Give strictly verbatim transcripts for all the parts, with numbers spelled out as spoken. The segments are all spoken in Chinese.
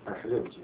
二十六节。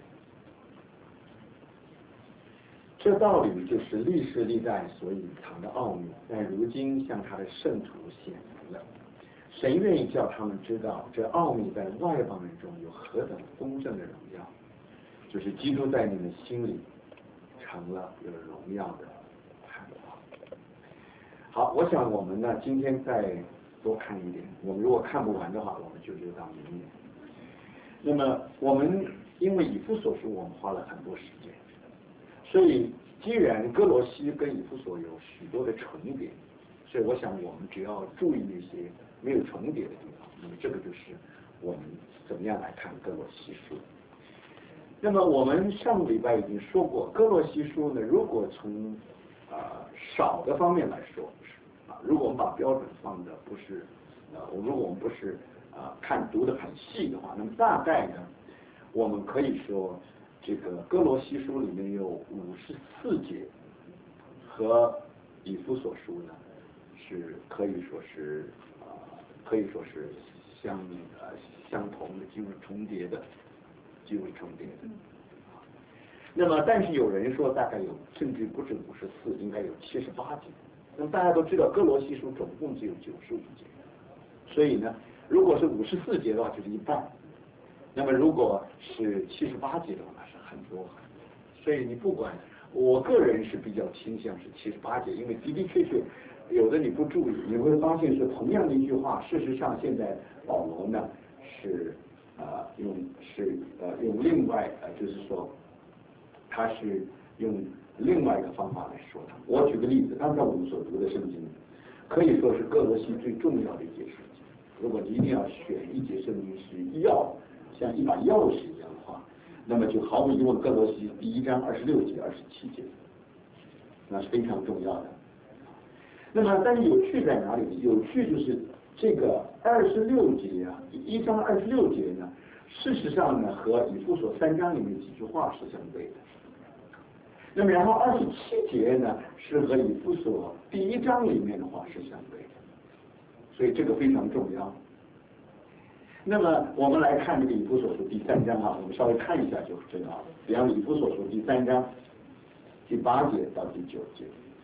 这道理就是历世历代所隐藏的奥秘，但如今向他的圣徒显明了。谁愿意叫他们知道这奥秘在外邦人中有何等丰盛的荣耀？就是基督在你们心里成了有荣耀的盼望。好，我想我们呢今天再多看一点，我们如果看不完的话，我们就留到明年。那么我们因为以弗所书我们花了很多时间，所以既然哥罗西跟以弗所有许多的重叠，所以我想我们只要注意那些没有重叠的地方，那么这个就是我们怎么样来看哥罗西书。那么我们上个礼拜已经说过，哥罗西书呢，如果从呃少的方面来说啊，如果我们把标准放的不是呃，如果我们不是啊、呃、看读的很细的话，那么大概呢，我们可以说这个哥罗西书里面有五十四节，和以弗所书呢是可以说是啊、呃、可以说是相呃相同的，几乎重叠的。几乎重叠的，那么但是有人说大概有，甚至不止五十四，应该有七十八节。那么大家都知道哥罗西书总共只有九十五节，所以呢，如果是五十四节的话就是一半，那么如果是七十八节的话那是很多很多。所以你不管，我个人是比较倾向是七十八节，因为的的确确有的你不注意，你会发现是同样的一句话，事实上现在保罗呢是。呃，用是呃用另外呃就是说，他是用另外一个方法来说它。我举个例子，刚才我们所读的圣经，可以说是哥罗西最重要的一节圣经。如果你一定要选一节圣经是药，像一把钥匙一样的话，那么就毫无疑问，哥罗西第一章二十六节、二十七节，那是非常重要的。那么，但是有趣在哪里呢？有趣就是这个二十六节啊，一章二十六节呢，事实上呢和以弗所三章里面几句话是相对的。那么然后二十七节呢是和以弗所第一章里面的话是相对的，所以这个非常重要。那么我们来看这个以弗所书第三章啊，我们稍微看一下就知道了。比方以弗所书第三章第八节到第九节。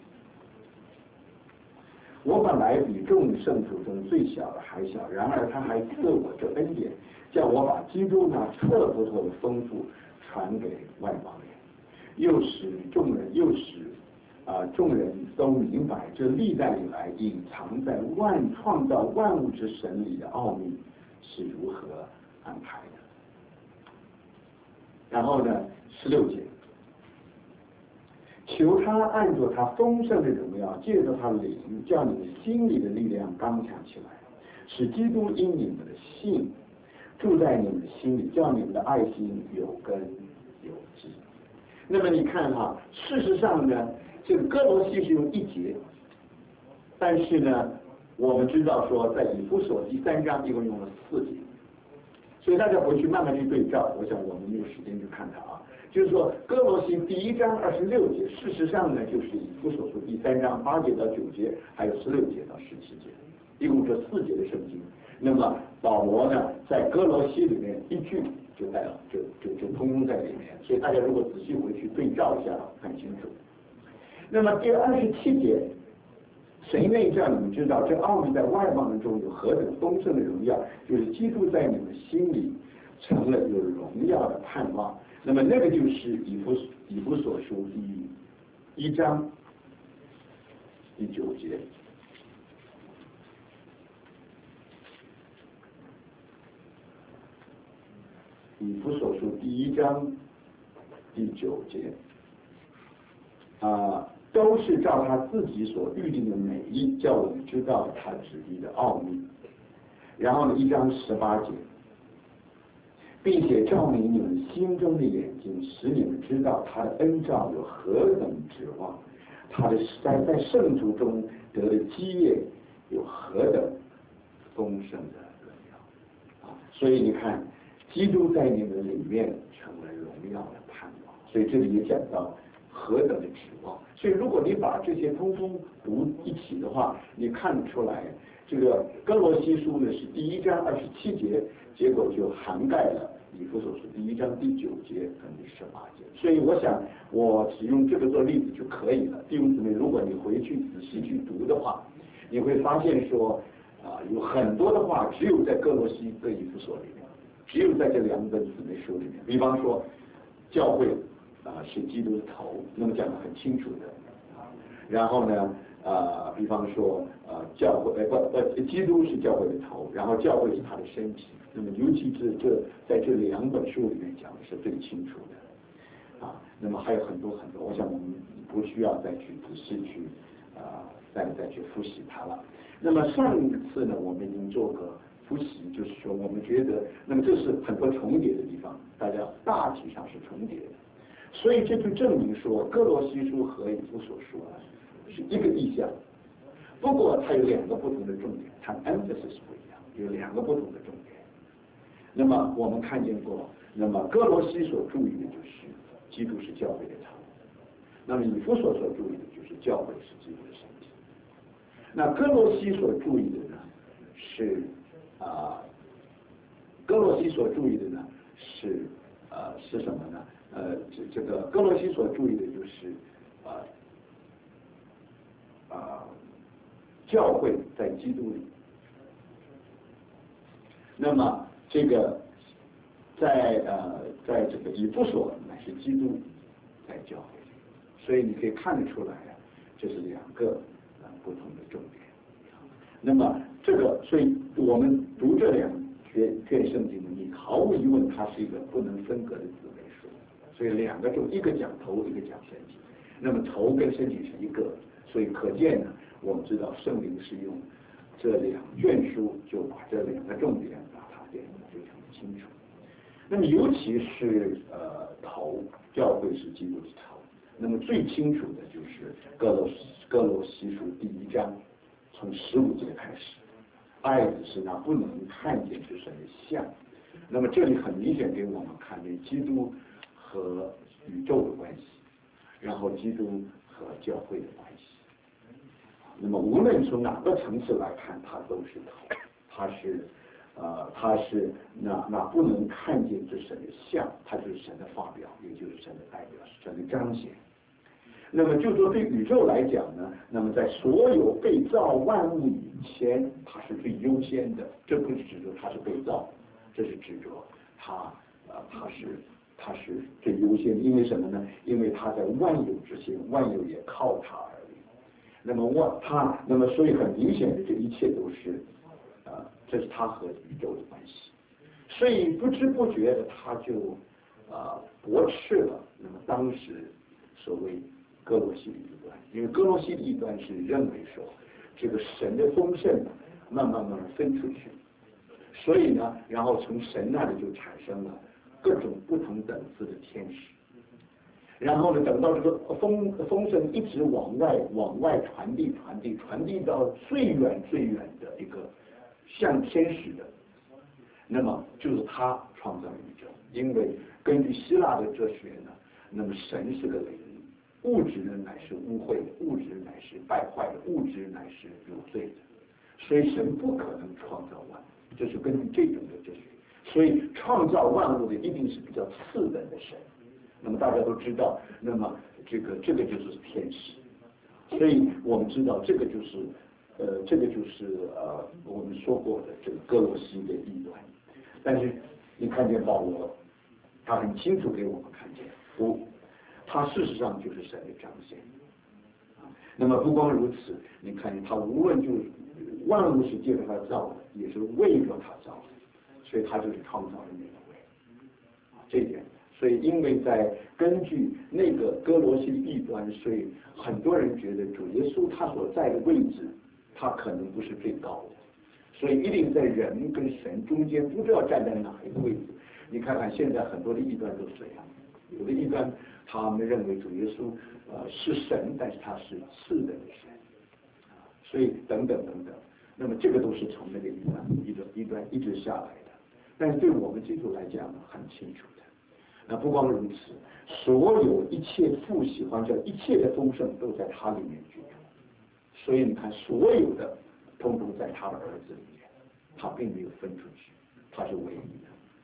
我本来比众圣徒中最小的还小，然而他还赐我这恩典，叫我把基督那测不透的丰富传给外邦人，又使众人又使啊、呃、众人都明白这历代以来隐藏在万创造万物之神里的奥秘是如何安排的。然后呢，十六节。求他按着他丰盛的荣耀，借着他灵，叫你们心里的力量刚强起来，使基督因你们的信住在你们心里，叫你们的爱心有根有基。那么你看哈，事实上呢，这个哥罗西是用一节，但是呢，我们知道说在以弗所第三章一共用了四节，所以大家回去慢慢去对照。我想我们没有时间去看它啊。就是说，哥罗西第一章二十六节，事实上呢，就是以弗所书第三章八节到九节，还有十六节到十七节，一共这四节的圣经。那么保罗呢，在哥罗西里面一句就带了，就就就通通在里面。所以大家如果仔细回去对照一下，很清楚。那么第二十七节，谁内叫你们知道这奥秘在外邦人中有何等丰盛的荣耀，就是基督在你们心里成了有荣耀的盼望。那么那个就是以弗以弗所书第一章第九节。以弗所书第一章第九节啊、呃，都是照他自己所预定的美意，叫我们知道他旨意的奥秘。然后呢，一章十八节。并且照明你们心中的眼睛，使你们知道他的恩召有何等指望，他的在在圣徒中得的基业有何等丰盛的荣耀啊！所以你看，基督在你们里面成了荣耀的盼望。所以这里也讲到何等的指望。所以如果你把这些通通读一起的话，你看出来，这个哥罗西书呢是第一章二十七节，结果就涵盖了以弗所书第一章第九节跟第十八节。所以我想我只用这个做例子就可以了。弟兄姊妹，如果你回去仔细去读的话，你会发现说啊、呃，有很多的话只有在哥罗西跟以弗所里面，只有在这两本姊妹书里面。比方说教会啊、呃、是基督的头，那么讲得很清楚的啊。然后呢啊、呃，比方说呃教会呃不呃基督是教会的头，然后教会是他的身体。那么尤其是这在这两本书里面讲的是最清楚的啊。那么还有很多很多，我想我们不需要再去仔细去啊、呃、再再去复习它了。那么上一次呢，我们已经做过复习，就是说我们觉得，那么这是很多重叠的地方，大家大体上是重叠的，所以这就证明说，哥罗西书和以弗所书啊是一个意象，不过它有两个不同的重点，它 emphasis 不一样，有两个不同的重点。那么我们看见过，那么哥罗西所注意的就是基督是教会的头，那么以弗所所注意的就是教会是基督的身体。那哥罗西所注意的呢是啊、呃，哥罗西所注意的呢是呃是什么呢？呃，这这个哥罗西所注意的就是啊啊、呃呃、教会在基督里。那么这个在呃在这个以弗所乃是基督在教会里，所以你可以看得出来啊，这是两个呃不同的重点。那么这个，所以我们读这两卷卷圣经，你毫无疑问它是一个不能分割的姊妹书。所以两个重，一个讲头，一个讲身体。那么头跟身体是一个，所以可见呢，我们知道圣灵是用这两卷书就把这两个重点把它点得非常的清楚。那么尤其是呃头，教会是基督的头。那么最清楚的就是哥罗哥罗西书第一章，从十五节开始，爱子是那不能看见之神的像。那么这里很明显给我们看见基督和宇宙的关系，然后基督和教会的关系。那么无论从哪个层次来看，它都是头，它是呃，它是那那不能看见之神的像，它就是神的发表，也就是神的代表，是神的彰显。那么就说对宇宙来讲呢，那么在所有被造万物以前，它是最优先的。这不是指着它是被造，这是指着它呃它是它是最优先的。因为什么呢？因为它在万有之前，万有也靠它而立。那么万它，那么所以很明显的，这一切都是呃，这是它和宇宙的关系。所以不知不觉的，他就呃驳斥了那么当时所谓哥罗西的异端，因为哥罗西的异端是认为说，这个神的丰盛慢慢慢慢分出去，所以呢，然后从神那里就产生了各种不同等次的天使，然后呢，等到这个丰丰盛一直往外往外传递传递传递到最远最远的一个像天使的，那么就是他创造宇宙。因为根据希腊的哲学呢，那么神是个灵，物质呢乃是污秽的，物质乃是败坏的，物质乃是有罪的，所以神不可能创造万物，这是根据这种的哲学。所以创造万物的一定是比较次等的神。那么大家都知道，那么这个这个就是天使，所以我们知道这个就是呃这个就是呃我们说过的这个哥罗西的异端。但是你看见保罗，他很清楚给我们看见，不，他事实上就是神的彰显。那么不光如此，你看见他无论就是万物是借着他造的，也是为着他造的，所以他就是创造的那个位。这一点。所以，因为在根据那个哥罗西异端，所以很多人觉得主耶稣他所在的位置，他可能不是最高的，所以一定在人跟神中间，不知道站在哪一个位置。你看看现在很多的异端都是这样，有的异端他们认为主耶稣呃是神，但是他是次等的神，啊，所以等等等等。那么这个都是从那个异端异端异端一直下来的，但是对我们基督来讲呢，很清楚的。那不光如此，所有一切父喜欢叫一切的丰盛都在他里面居住，所以你看所有的通通在他的儿子里面，他并没有分出去，他是唯一的。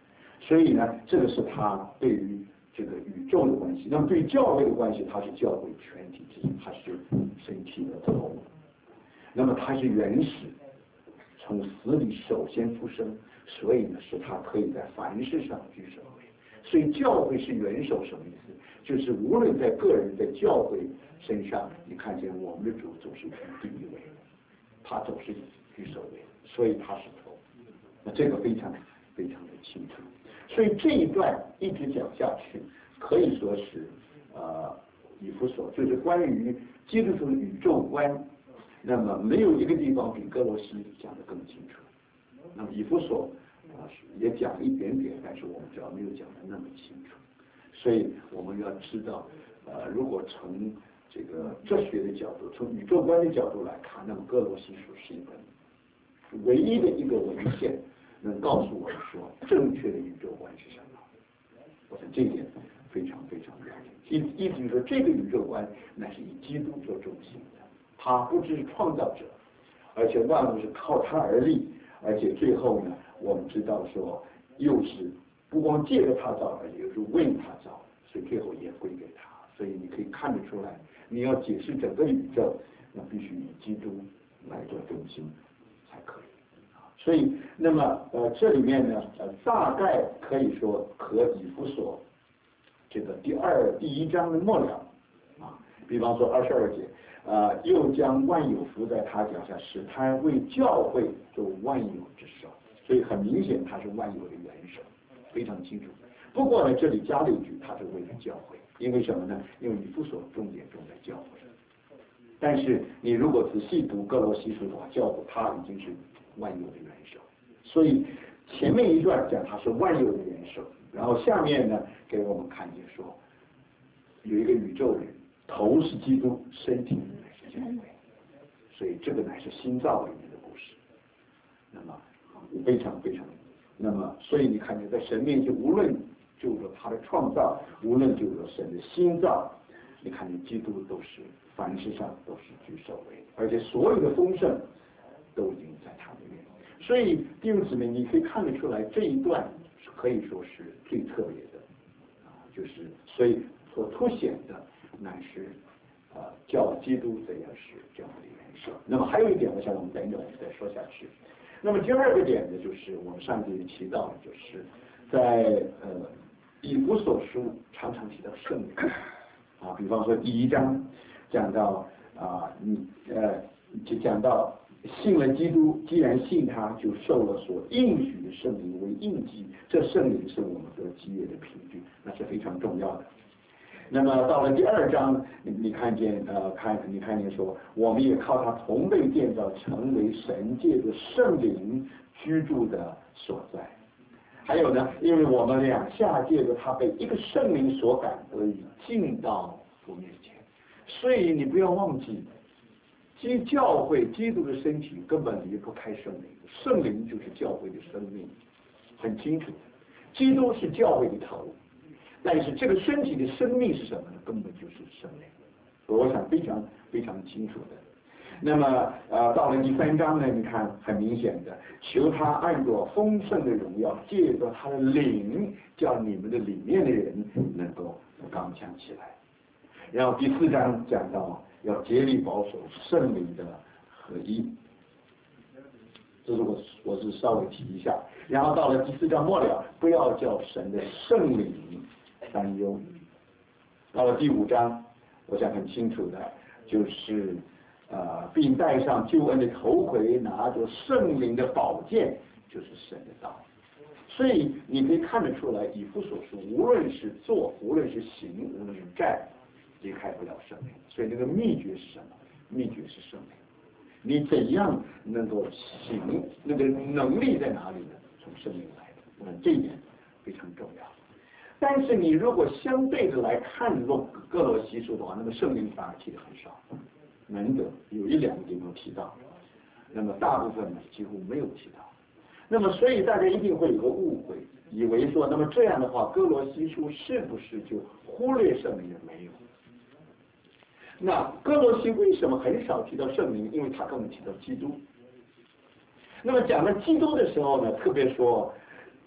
所以呢，这个是他对于这个宇宙的关系。那么对教会的关系，他是教会全体之一，他是身体的头。那么他是原始，从死里首先复生，所以呢，使他可以在凡事上居首位。所以教会是元首，什么意思？就是无论在个人在教会身上，你看见我们的主总是居第一位，他总是居首位，所以他是头。那这个非常非常的清楚。所以这一段一直讲下去，可以说是呃以弗所，就是关于基督徒的宇宙观。那么没有一个地方比哥罗西讲得更清楚。那么以弗所啊也讲了一点点，但是我们主要没有讲得那么清楚。所以我们要知道，呃，如果从这个哲学的角度，从宇宙观的角度来看，那么哥罗西书是一本唯一的一个文献，能告诉我们说正确的宇宙观是什么。我想这一点非常非常重要。意意思就是说，这个宇宙观乃是以基督做中心的。他不只是创造者，而且万物是靠他而立，而且最后呢，我们知道说，又是不光借着他造，而且又是为他造，所以最后也归给他。所以你可以看得出来，你要解释整个宇宙，那必须以基督来做中心才可以。所以，那么呃，这里面呢，呃，大概可以说和以弗所这个第二第一章的末了啊，比方说二十二节。呃，又将万有伏在他脚下，使他为教会做万有之首。所以很明显，他是万有的元首，非常清楚。不过呢，这里加了一句，他是为了教会，因为什么呢？因为以弗所重点重在教会。但是你如果仔细读哥罗西书的话，教会他已经是万有的元首。所以前面一段讲他是万有的元首，然后下面呢给我们看见说，有一个宇宙人。头是基督，身体乃是教会，所以这个乃是新造里面的故事。那么非常非常，那么所以你看见在神面前，无论就是说他的创造，无论就是说神的新造，你看见基督都是凡事上都是居首位，而且所有的丰盛都已经在他里面。所以弟兄姊妹，你可以看得出来，这一段可以说是最特别的啊，就是所以所凸显的。乃是呃教基督怎样是这样的元首。那么还有一点，我想我们等一等我们再说下去。那么第二个点呢，就是我们上集提到的，就是在呃以弗所书常常提到圣灵啊，比方说第一章讲到啊，你呃就讲到信了基督，既然信他，就受了所应许的圣灵为印记，这圣灵是我们得基业的凭据，那是非常重要的。那么到了第二章，你你看见呃看你看见说，我们也靠他同被建造，成为神界的圣灵居住的所在。还有呢，因为我们俩下界的他被一个圣灵所感，得以进到父面前。所以你不要忘记，基教会基督的身体根本离不开圣灵，圣灵就是教会的生命，很清楚。基督是教会的头。但是这个身体的生命是什么呢？根本就是圣灵，我想非常非常清楚的。那么呃，到了第三章呢，你看很明显的，求他按着丰盛的荣耀，借着他的灵，叫你们的里面的人能够刚强起来。然后第四章讲到要竭力保守圣灵的合一，这是我我是稍微提一下。然后到了第四章末了，不要叫神的圣灵担忧。到了第五章，我想很清楚的，就是呃，并戴上救恩的头盔，拿着圣灵的宝剑，就是神的道。所以你可以看得出来，以弗所书无论是做，无论是行，无论是战，离开不了圣灵。所以那个秘诀是什么？秘诀是圣灵。你怎样能够行？那个能力在哪里呢？从圣灵来的。我想这一点非常重要。但是你如果相对的来看洛哥罗西书的话，那么圣灵反而提的很少，难得有一两个地方提到，那么大部分呢几乎没有提到。那么所以大家一定会有个误会，以为说那么这样的话，哥罗西书是不是就忽略圣灵？没有。那哥罗西为什么很少提到圣灵？因为他根本提到基督。那么讲到基督的时候呢，特别说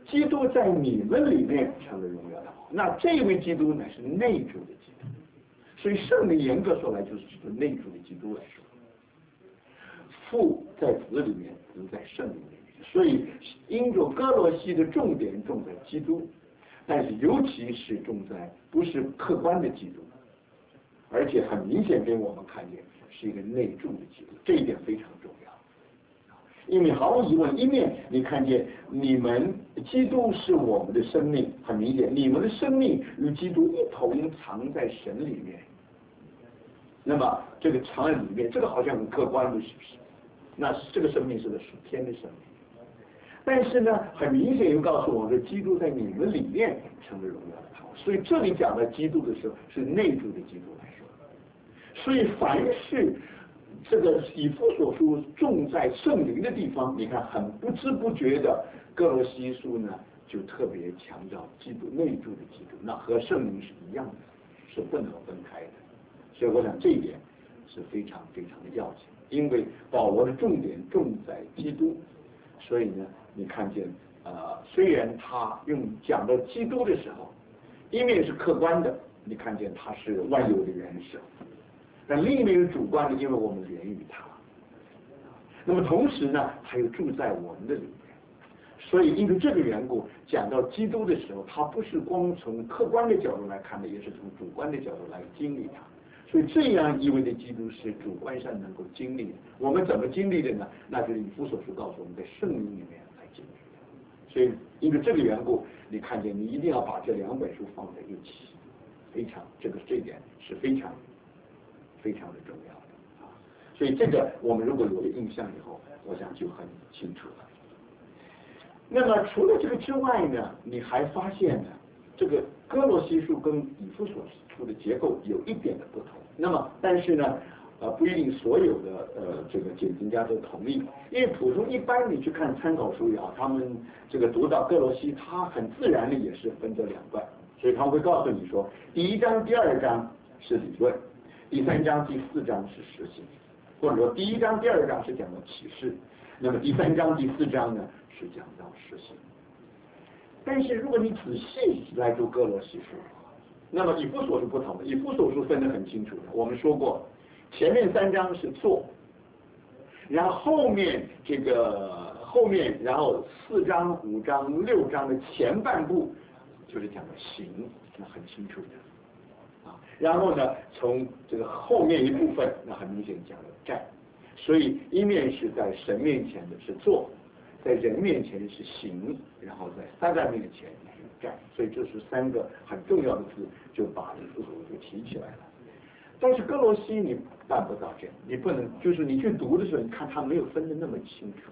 基督在你们里面成了荣耀的头。那这位基督呢是内住的基督，所以圣灵严格说来就是指着内住的基督来说。父在子里面，子在圣灵里面，所以因着哥罗西的重点重在基督，但是尤其是重在不是客观的基督，而且很明显给我们看见是一个内住的基督，这一点非常重要。因为毫无疑问，一面你看见你们基督是我们的生命，很明显你们的生命与基督一同藏在神里面，那么这个藏在里面，这个好像很客观的，是不是？那这个生命是个属天的生命，但是呢，很明显又告诉我们，基督在你们里面成了荣耀的头。所以这里讲到基督的时候，是内住的基督来说。所以凡是这个以弗所书重在圣灵的地方，你看很不知不觉的，哥罗西书呢就特别强调基督内住的基督，那和圣灵是一样的，是不能分开的。所以我想这一点是非常非常的要紧。因为保罗的重点重在基督，所以呢，你看见呃，虽然他用讲到基督的时候，一面是客观的，你看见他是万有的元首，但另一面是主观的，因为我们连于他。那么同时呢，他又住在我们的里面，所以因为这个缘故，讲到基督的时候，他不是光从客观的角度来看的，也是从主观的角度来经历他。所以这样意味着基督是主观上能够经历的。我们怎么经历的呢？那就是以弗所书告诉我们，在圣灵里面来经历的。所以因为这个缘故，你看见你一定要把这两本书放在一起，非常这个这一点是非常非常的重要的啊。所以这个我们如果有了印象以后，我想就很清楚了。那么除了这个之外呢，你还发现呢，这个哥罗西书跟以弗所书的结构有一点的不同。那么，但是呢，呃，不一定所有的呃这个解经家都同意，因为普通一般你去看参考书也好，他们这个读到哥罗西，他很自然的也是分这两段，所以他们会告诉你说，第一章、第二章是理论，第三章、第四章是实行，或者说第一章、第二章是讲到启示，那么第三章、第四章呢是讲到实行。但是如果你仔细来读哥罗西书，那么以弗所是不同的，以弗所书分得很清楚的。我们说过，前面三章是做，然后后面这个后面，然后四章、五章、六章的前半部就是讲的行，那很清楚的啊。然后呢，从这个后面一部分，那很明显讲了战。所以一面是在神面前的是做，在人面前是行，然后在撒旦面前是战。所以这是三个很重要的字，就把以弗所就提起来了。但是哥罗西你办不到这样，你不能就是你去读的时候，你看他没有分得那么清楚。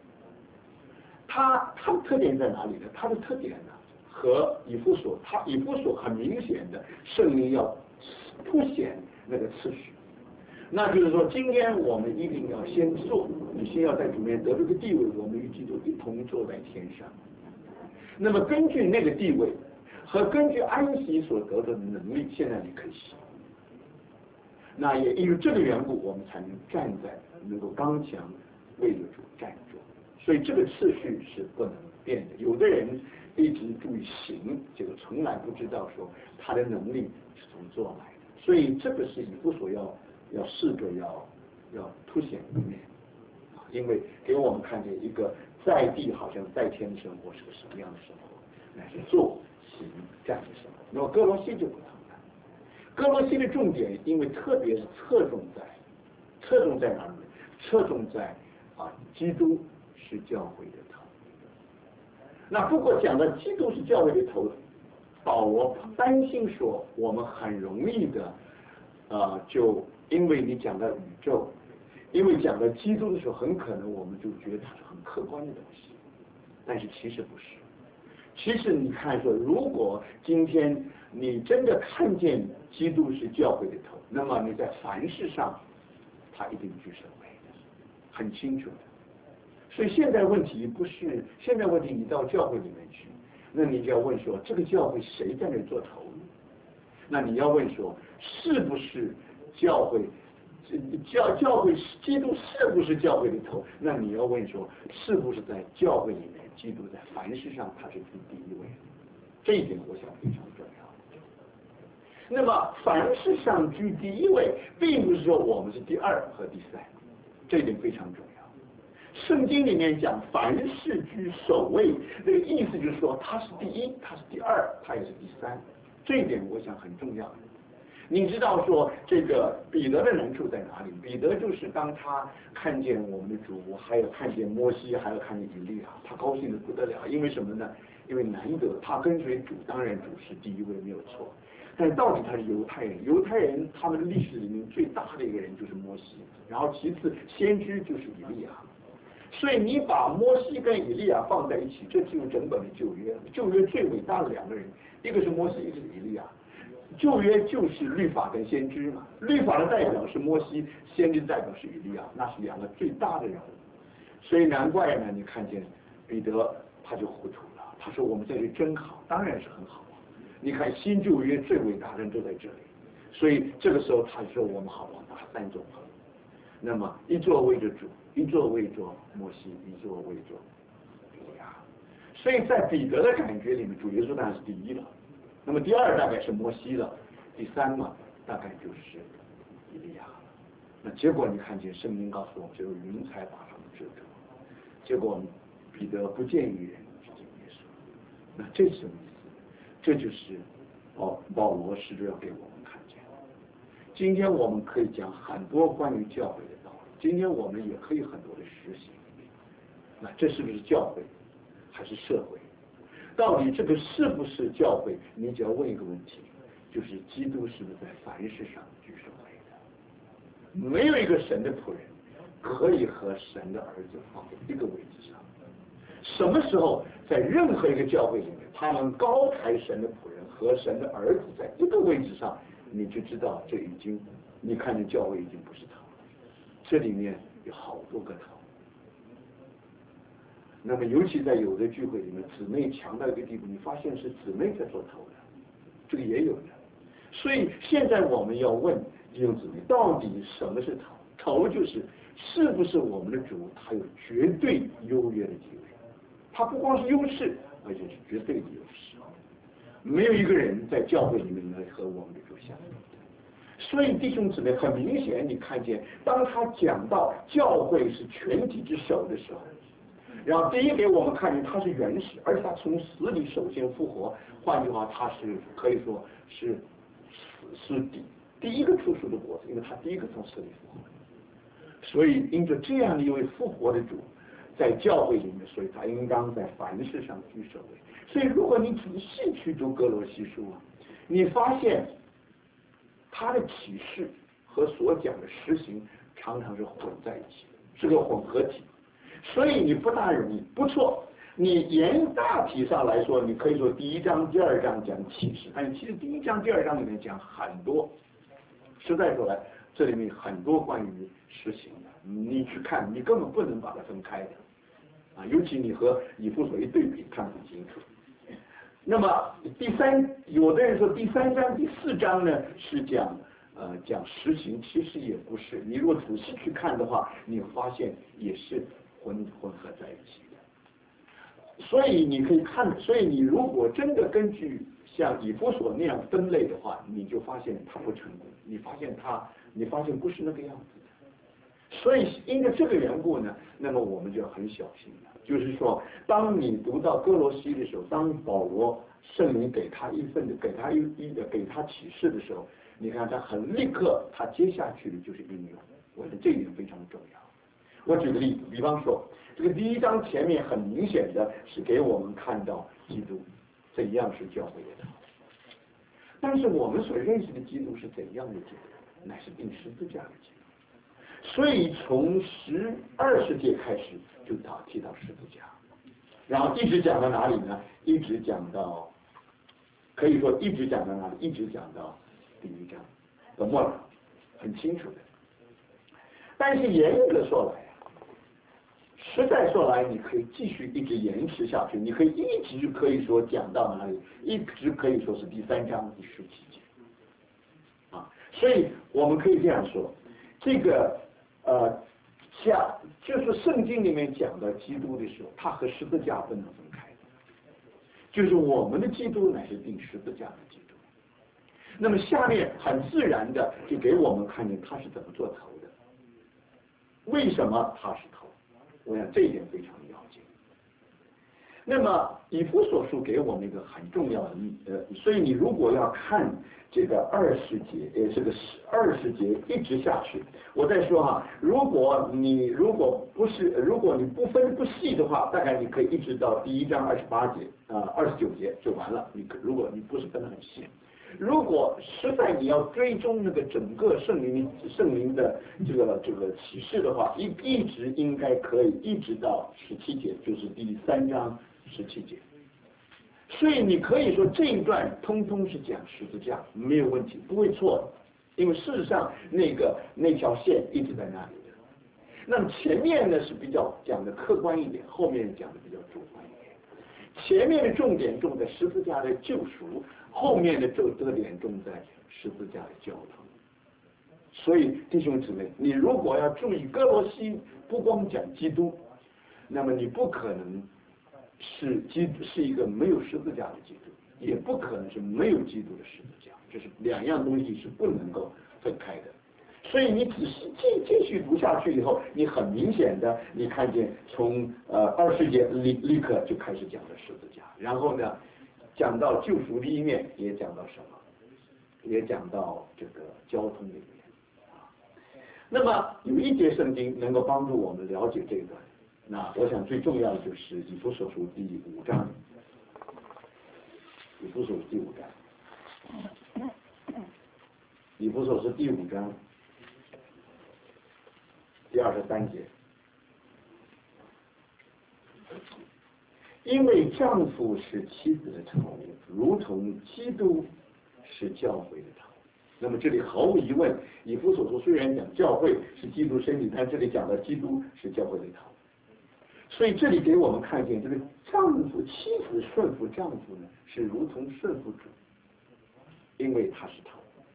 他他的特点在哪里呢？他的特点呢和以弗所，他以弗所很明显的圣灵要凸显那个次序。那就是说，今天我们一定要先做，你先要在主面得这个地位，我们与基督一同坐在天上。那么根据那个地位和根据安息所得的能力，现在你可以行。那也因为这个缘故，我们才能站在能够刚强为着主站住。所以这个次序是不能变的。有的人一直注意行，这个从来不知道说他的能力是从做来的。所以这个是以弗所要要试着要要凸显一面，因为给我们看见一个在地好像在天的生活是个什么样的生活，乃是做行站的生活。那么哥罗西就不同了，哥罗西的重点，因为特别是侧重在侧重在哪里？侧重在啊，基督是教会的头。那不过讲到基督是教会的头，保罗担心说我们很容易的呃就因为你讲到宇宙，因为讲到基督的时候，很可能我们就觉得它是很客观的东西，但是其实不是。其实你看说，如果今天你真的看见基督是教会的头，那么你在凡事上，他一定居首位的，很清楚的。所以现在问题不是现在问题，你到教会里面去，那你就要问说，这个教会谁在那做头？那你要问说，是不是教会教教会基督是不是教会的头？那你要问说，是不是在教会里面，基督在凡事上他是居第一位的？这一点我想非常重要。那么凡事上居第一位，并不是说我们是第二和第三，这一点非常重要。圣经里面讲凡事居首位，这个意思就是说他是第一，他是第二，他也是第三，这一点我想很重要。你知道说这个彼得的难处在哪里？彼得就是当他看见我们的主，还有看见摩西，还有看见以利亚，他高兴的不得了。因为什么呢？因为难得他跟随主，当然主是第一位没有错。但是到底他是犹太人，犹太人他们的历史里面最大的一个人就是摩西，然后其次先知就是以利亚。所以你把摩西跟以利亚放在一起，这就是整本的旧约。旧约最伟大的两个人，一个是摩西，一个是以利亚。旧约就是律法跟先知嘛，律法的代表是摩西，先知代表是以利亚，那是两个最大的人物。所以难怪呢，你看见彼得他就糊涂了，他说我们在这里真好，当然是很好。你看新旧约最伟大的人都在这里，所以这个时候他说我们好不好打三种合。那么一座为着主，一座为着摩西，一座为着以利亚。所以在彼得的感觉里面，主耶稣当然是第一了。那么第二大概是摩西了，第三嘛大概就是以利亚了。那结果你看见圣经告诉我们，就是云彩把他们遮住，结果彼得不见一人只见耶稣。那这是什么意思？这就是保保罗试着要给我们看见。今天我们可以讲很多关于教会的道理，今天我们也可以很多的实行。那这是不是教会，还是社会？到底这个是不是教会？你只要问一个问题，就是基督是不是在凡事上居首位的？没有一个神的仆人可以和神的儿子放在一个位置上。什么时候在任何一个教会里面，他们高抬神的仆人和神的儿子在一个位置上，你就知道这已经，你看见教会已经不是头了，这里面有好多个头。那么尤其在有的聚会里面，姊妹强到一个地步，你发现是姊妹在做头的，这个也有的。所以现在我们要问弟兄姊妹，到底什么是头？头就是是不是我们的主他有绝对优越的地位？他不光是优势，而且是绝对的优势。没有一个人在教会里面能和我们的主相比的。所以弟兄姊妹，很明显你看见，当他讲到教会是全体之首的时候，然后第一给我们看见他是原始，而且他从死里首先复活。换句话，他是可以说是是第第一个出熟的果子，因为他第一个从死里复活。所以因着这样的一位复活的主，在教会里面，所以他应当在凡事上居首位。所以如果你仔细去读哥罗西书啊，你发现他的启示和所讲的实行常常是混在一起，是个混合体。所以你不大容易，不错。你沿大体上来说，你可以说第一章、第二章讲启示，但是其实第一章、第二章里面讲很多。实在说来，这里面很多关于实行的，你去看，你根本不能把它分开的啊。尤其你和以弗所一对比，看很清楚。那么第三，有的人说第三章、第四章呢是讲呃讲实行，其实也不是。你如果仔细去看的话，你发现也是混混合在一起的。所以你可以看，所以你如果真的根据像以弗所那样分类的话，你就发现它不成功，你发现它，你发现不是那个样子的。所以因着这个缘故呢，那么我们就要很小心了。就是说，当你读到哥罗西的时候，当保罗圣灵给他一份的，给他一一给他启示的时候，你看他很立刻，他接下去的就是应用。我觉得这一点非常重要。我举个例子，比方说，这个第一章前面很明显的是给我们看到基督怎样是教会的头，但是我们所认识的基督是怎样的基督？乃是钉十字架的基督。所以从十二世纪开始就到提到十字架，然后一直讲到哪里呢？一直讲到，可以说一直讲到哪里？一直讲到第一章的末了，很清楚的。但是严格说来啊，实在说来，你可以继续一直延迟下去，你可以一直可以说讲到哪里？一直可以说是第三章第十七节啊。所以我们可以这样说。 这个呃，下就是圣经里面讲的基督的时候，它和十字架不能分开的，就是我们的基督乃是钉十字架的基督。那么下面很自然的就给我们看见他是怎么做头的，为什么他是头？我想这一点非常要紧。那么以弗所书给我们一个很重要的意呃，所以你如果要看这个二十节，呃，这个二十节一直下去，我再说哈，如果你如果不是，如果你不分不细的话，大概你可以一直到第一章二十八节啊二十九节就完了。你可如果你不是分得很细。如果实在你要追踪那个整个圣灵圣灵的这个这个启示的话，一一直应该可以一直到十七节，就是第三章十七节。所以你可以说这一段通通是讲十字架，没有问题，不会错的，因为事实上那个那条线一直在那里的。那么前面呢是比较讲的客观一点，后面讲的比较主观一点。前面的重点重在十字架的救赎，后面的重这个点重在十字架的交通。所以弟兄姊妹，你如果要注意哥罗西不光讲基督，那么你不可能是基督是一个没有十字架的基督，也不可能是没有基督的十字架，这是两样东西是不能够分开的。所以你仔细继继续读下去以后，你很明显的你看见从呃二十节立立刻就开始讲了十字架，然后呢讲到救赎的一面，也讲到什么，也讲到这个交通的一面啊。那么有一节圣经能够帮助我们了解这一段，那我想最重要的就是以弗所书第五章，以弗所书第五章，以弗所书第五章。第二十三节，因为丈夫是妻子的头，如同基督是教会的头。那么这里毫无疑问，以弗所书虽然讲教会是基督身体，但这里讲到基督是教会的头。所以这里给我们看见，这个丈夫妻子顺服丈夫呢，是如同顺服主，因为他是头。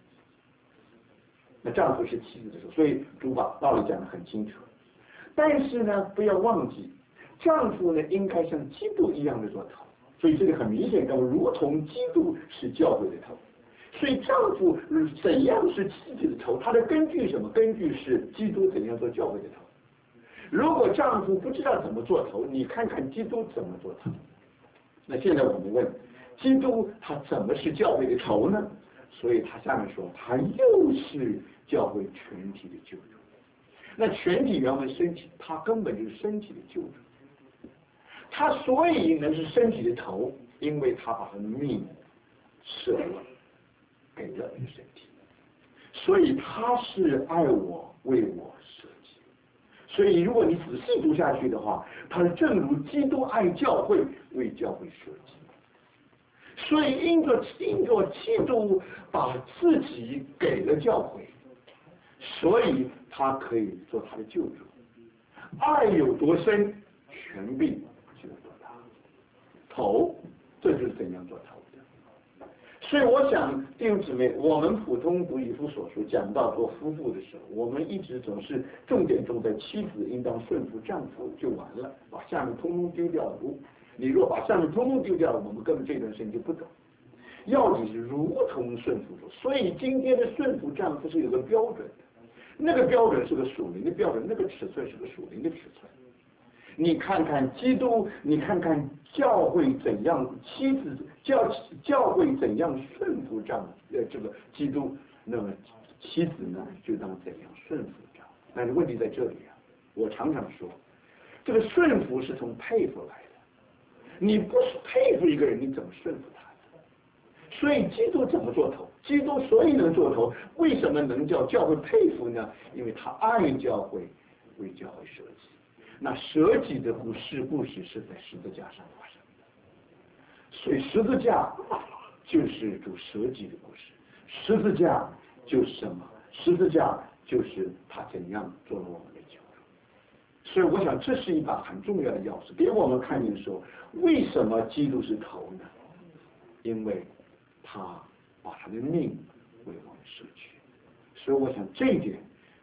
那丈夫是妻子的头，所以主把道理讲得很清楚。但是呢，不要忘记，丈夫呢应该像基督一样的做头。所以这里很明显，我如同基督是教会的头。所以丈夫怎样是妻子的头？他的根据什么？根据是基督怎样做教会的头。如果丈夫不知道怎么做头，你看看基督怎么做头。那现在我们问，基督他怎么是教会的头呢？所以他下面说，他又是教会全体的救主。那全体原文身体，他根本就是身体的救主。他所以能是身体的头，因为他把他的命舍了，给了这个身体。所以他是爱我，为我舍己。所以如果你仔细读下去的话，他是正如基督爱教会，为教会舍己。所以因着因着基督把自己给了教会，所以他可以做他的救主。爱有多深，权柄就有多大。头，这就是怎样做头的。所以我想弟兄姊妹，我们普通读以弗所书讲到做夫妇的时候，我们一直总是重点重在妻子应当顺服丈夫就完了，把下面通通丢掉了。你若把下面通通丢掉了，我们根本这段时间就不懂。要紧是如同顺服主，所以今天的顺服丈夫是有个标准的，那个标准是个属灵的标准，那个尺寸是个属灵的尺寸。你看看基督，你看看教会怎样，妻子教教会怎样顺服丈呃这个基督，那么妻子呢就当怎样顺服丈夫。但是问题在这里啊，我常常说，这个顺服是从佩服来的。你不是佩服一个人，你怎么顺服他呢？所以基督怎么做头？基督所以能做头，为什么能叫教会佩服呢？因为他爱教会，为教会舍己。那舍己的故事故事是在十字架上发生的，所以十字架就是主舍己的故事。十字架就是什么？十字架就是他怎样做了我们的救主。所以我想这是一把很重要的钥匙，给我们看见说，为什么基督是头呢？因为他把他的命为我们舍去。所以我想这一点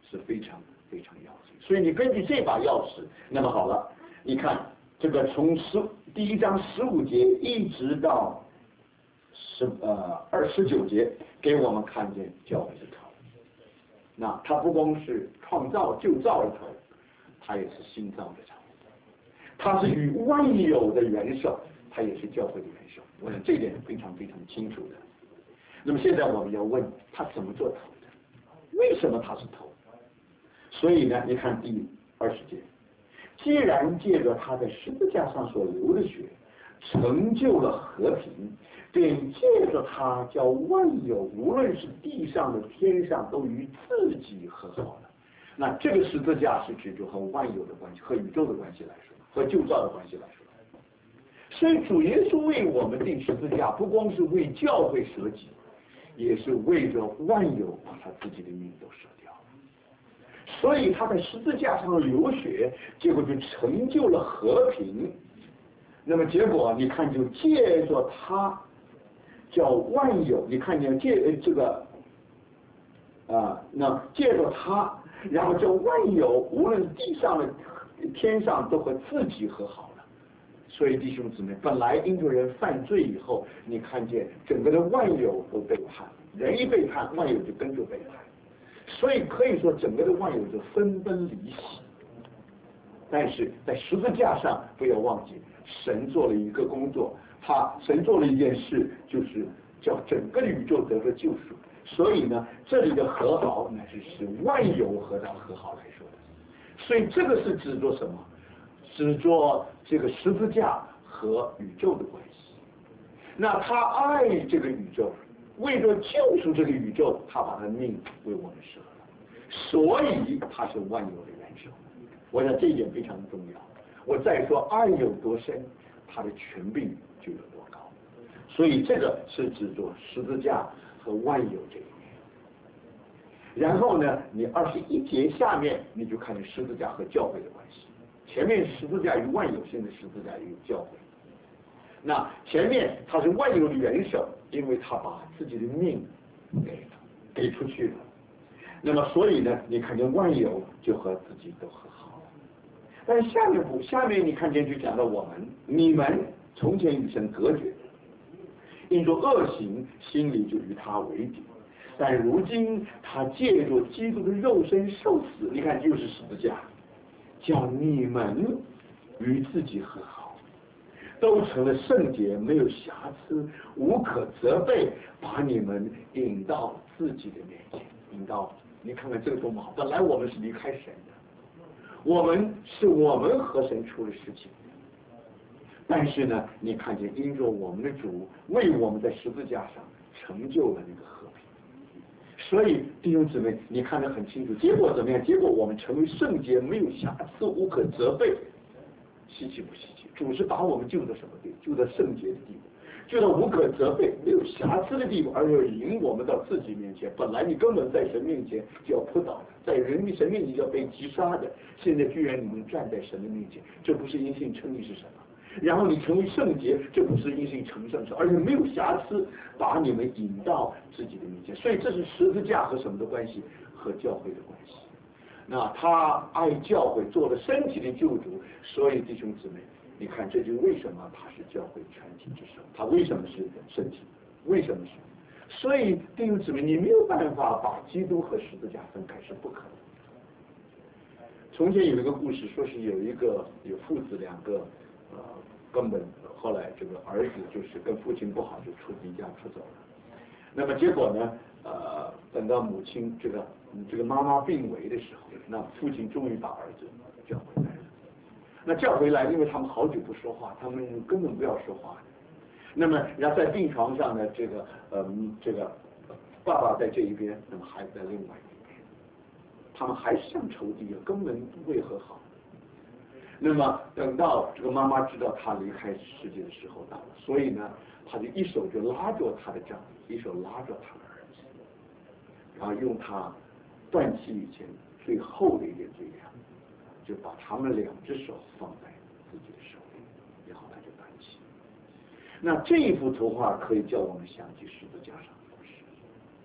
是非常非常要紧。所以你根据这把钥匙，那么好了，你看这个从十第一章十五节一直到十呃二十九节，给我们看见教会的头。那它不光是创造旧造的头，它也是新造的头。它是与万有的元首，它也是教会的元首。我想这一点是非常非常清楚的。那么现在我们要问，他怎么做头的？为什么他是头？所以呢，你看第二十节，既然借着他在十字架上所流的血，成就了和平，便借着他叫万有，无论是地上的天上，都与自己和好了。那这个十字架是指着和万有的关系，和宇宙的关系来说，和旧造的关系来说。所以主耶稣为我们定十字架，不光是为教会舍己，也是为着万有把他自己的命都舍掉了。所以他在十字架上流血，结果就成就了和平。那么结果你看，就借着他叫万有，你看见借这个啊，那借着他，然后叫万有，无论地上的天上，都和自己和好了。所以弟兄姊妹，本来因着人犯罪以后，你看见整个的万有都背叛，人一背叛，万有就跟着背叛。所以可以说，整个的万有就分崩离析。但是在十字架上，不要忘记，神做了一个工作，他神做了一件事，就是叫整个宇宙得了救赎。所以呢，这里的和好乃是使万有和他和好来说的。所以这个是指着什么？指着这个十字架和宇宙的关系。那他爱这个宇宙，为了救赎这个宇宙，他把他的命为我们舍了，所以他是万有的元首。我想这一点非常重要。我再说爱有多深，他的权柄就有多高。所以这个是指着十字架和万有这一面。然后呢，你二十一节下面你就看见十字架和教会的关系。前面是十字架与万有，现在十字架与教会。那前面他是万有的元首，因为他把自己的命给给出去了。那么所以呢，你看见万有就和自己都和好了。但是下面不，下面你看见就讲到我们，你们从前与神隔绝，因着恶行，心里就与他为敌。但如今他借着基督的肉身受死，你看就是十字架，叫你们与自己和好，都成了圣洁，没有瑕疵，无可责备，把你们引到自己的面前，引到你看看这个多么好！本来我们是离开神的，我们是我们和神出了事情，但是呢，你看见因着我们的主为我们在十字架上成就了那个和平。所以弟兄姊妹，你看得很清楚，结果怎么样？结果我们成为圣洁，没有瑕疵，无可责备。稀奇不稀奇？主是把我们救到什么地步？救到圣洁的地步，救到无可责备、没有瑕疵的地步，而且引我们到自己面前。本来你根本在神面前就要扑倒的，在人的神面前就要被击杀的，现在居然你们站在神的面前，这不是因信称义是什么？然后你成为圣洁，这不是因信成圣，而且没有瑕疵，把你们引到自己的面前。所以这是十字架和什么的关系？和教会的关系。那他爱教会，做了身体的救主，所以弟兄姊妹，你看这就为什么他是教会全体之首，他为什么是身体？为什么是？所以弟兄姊妹，你没有办法把基督和十字架分开，是不可能。从前有一个故事，说是有一个有父子两个，呃，根本后来这个儿子就是跟父亲不好，就出离家出走了。那么结果呢，呃，等到母亲这个这个妈妈病危的时候，那父亲终于把儿子叫回来了。那叫回来，因为他们好久不说话，他们根本不要说话。那么，然后在病床上呢，这个呃，这个爸爸在这一边，那么孩子在另外一边，他们还是像仇敌一样，根本不会和好。那么等到这个妈妈知道他离开世界的时候到了，所以呢，他就一手就拉着他的丈夫，一手拉着他的儿子，然后用他断气以前最后的一点力量，就把他们两只手放在自己的手里，然后他就断气。那这一幅图画可以叫我们想起十字架上的故事。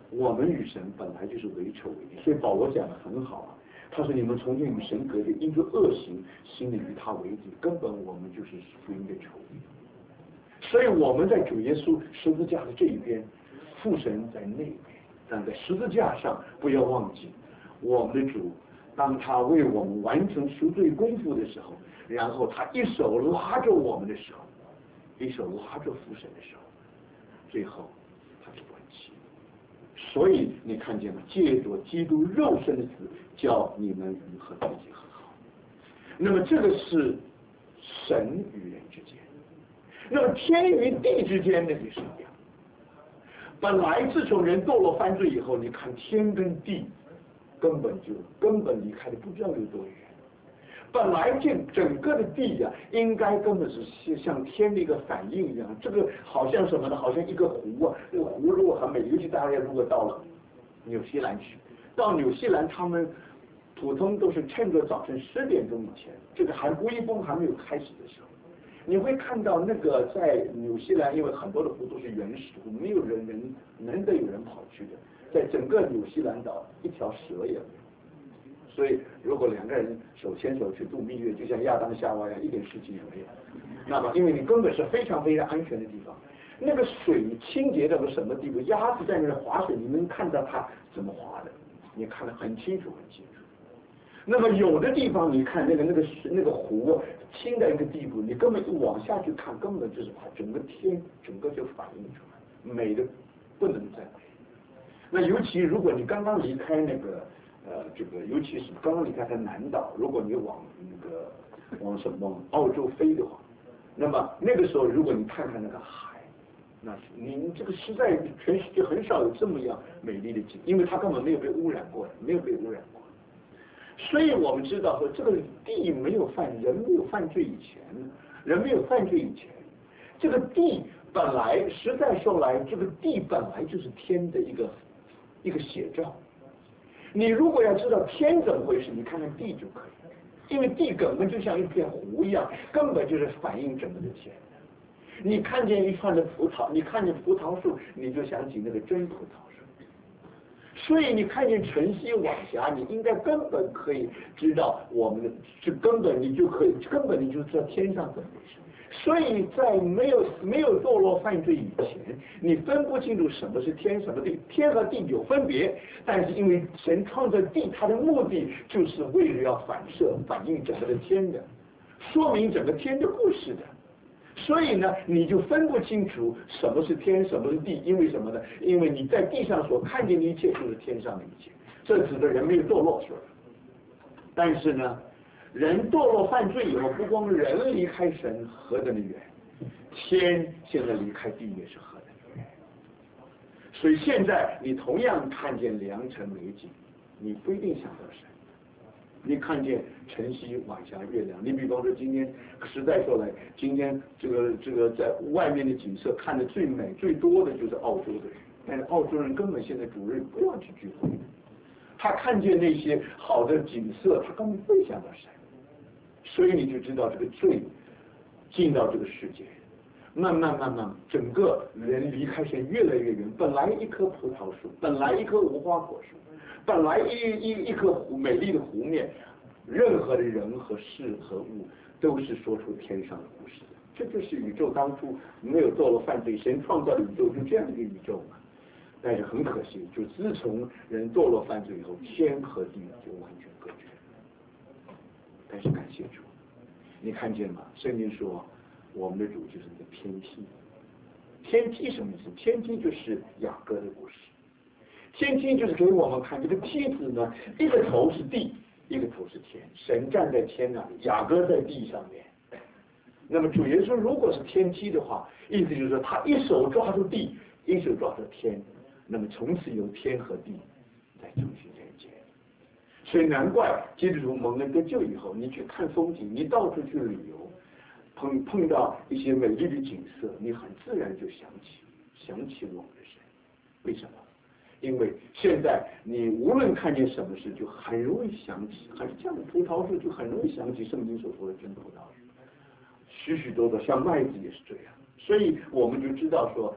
我们与神本来就是为仇为敌，所以保罗讲的很好啊。他说：“你们从前与神隔绝，因着恶行，心里与他为敌，根本我们就是福音的仇敌。所以我们在主耶稣十字架的这一边，父神在那边，但在十字架上不要忘记，我们的主，当他为我们完成赎罪功夫的时候，然后他一手拉着我们的时候，一手拉着父神的时候，最后他是关系。所以你看见了，借着基督肉身的死，叫你们与和自己和好。那么这个是神与人之间。那么天与地之间呢也是一样。本来自从人堕落犯罪以后，你看天跟地根本就根本离开的不知道有多远。本来这整个的地呀、啊，应该根本是像天的一个反应一样。这个好像什么呢？好像一个湖啊，这个湖如果很美，尤其大家如果到了纽西兰去，到纽西兰他们普通都是趁着早晨十点钟以前，这个还微风还没有开始的时候，你会看到那个在纽西兰，因为很多的湖都是原始湖，没有人人难得有人跑去的，在整个纽西兰岛一条蛇也没有。所以，如果两个人手牵手去度蜜月，就像亚当夏娃一样，一点事情也没有。那么，因为你根本是非常非常安全的地方，那个水清洁到了什么地步？鸭子在那划水，你能看到它怎么划的，你看得很清楚很清楚。那么有的地方，你看那个那个那个湖清到一个地步，你根本就往下去看，根本就是把整个天整个就反映出来，美的不能再美。那尤其如果你刚刚离开那个。呃，这个尤其是刚刚离开它南岛，如果你往那个往什么往澳洲飞的话，那么那个时候如果你看看那个海，那是你这个实在全世界很少有这么样美丽的景，因为它根本没有被污染过，没有被污染过。所以我们知道说，这个地没有犯人没有犯罪以前，人没有犯罪以前，这个地本来实在说来，这个地本来就是天的一个一个写照。你如果要知道天怎么回事，你看看地就可以了，因为地根本就像一片湖一样，根本就是反映整个的天。你看见一串的葡萄，你看见葡萄树，你就想起那个真葡萄树。所以你看见晨曦晚霞，你应该根本可以知道我们的，是根本你就可以，根本你就知道天上怎么回事。所以在没有没有堕落犯罪以前，你分不清楚什么是天，什么地。天和地有分别，但是因为神创造地，它的目的就是为了要反射、反映整个的天的，说明整个天的故事的。所以呢，你就分不清楚什么是天，什么是地，因为什么呢？因为你在地上所看见的一切就是天上的一切，这指的人没有堕落说。但是呢，人堕落犯罪以后，不光人离开神何等的远，天现在离开地也是何等的远。所以现在你同样看见良辰美景，你不一定想到神。你看见晨曦晚霞月亮，你比方说今天实在说来，今天这个这个在外面的景色看得最美最多的就是澳洲的人，但是澳洲人根本现在主日不要去聚会，他看见那些好的景色，他根本不会想到神。所以你就知道这个罪进到这个世界，慢慢慢慢，整个人离开神越来越远。本来一棵葡萄树，本来一棵无花果树，本来一一一棵湖美丽的湖面，任何的人和事和物都是说出天上的故事的。这就是宇宙当初没有堕落犯罪，神创造的宇宙就这样一个宇宙嘛。但是很可惜，就自从人堕落犯罪以后，天和地就完全隔绝。但是感谢主，你看见吗？圣经说我们的主就是一个天梯。天梯什么意思？天梯就是雅各的故事。天梯就是给我们看这个梯子呢，一个头是地，一个头是天。神站在天那里，雅各在地上面。那么主耶稣如果是天梯的话，意思就是说他一手抓住地，一手抓住天，那么从此由天和地再重新连接。所以难怪基督徒蒙了得救以后，你去看风景，你到处去旅游，碰碰到一些美丽的景色，你很自然就想起想起我们的神。为什么？因为现在你无论看见什么事，就很容易想起，很像葡萄树就很容易想起圣经所说的真葡萄树。许许多多像麦子也是这样，所以我们就知道说，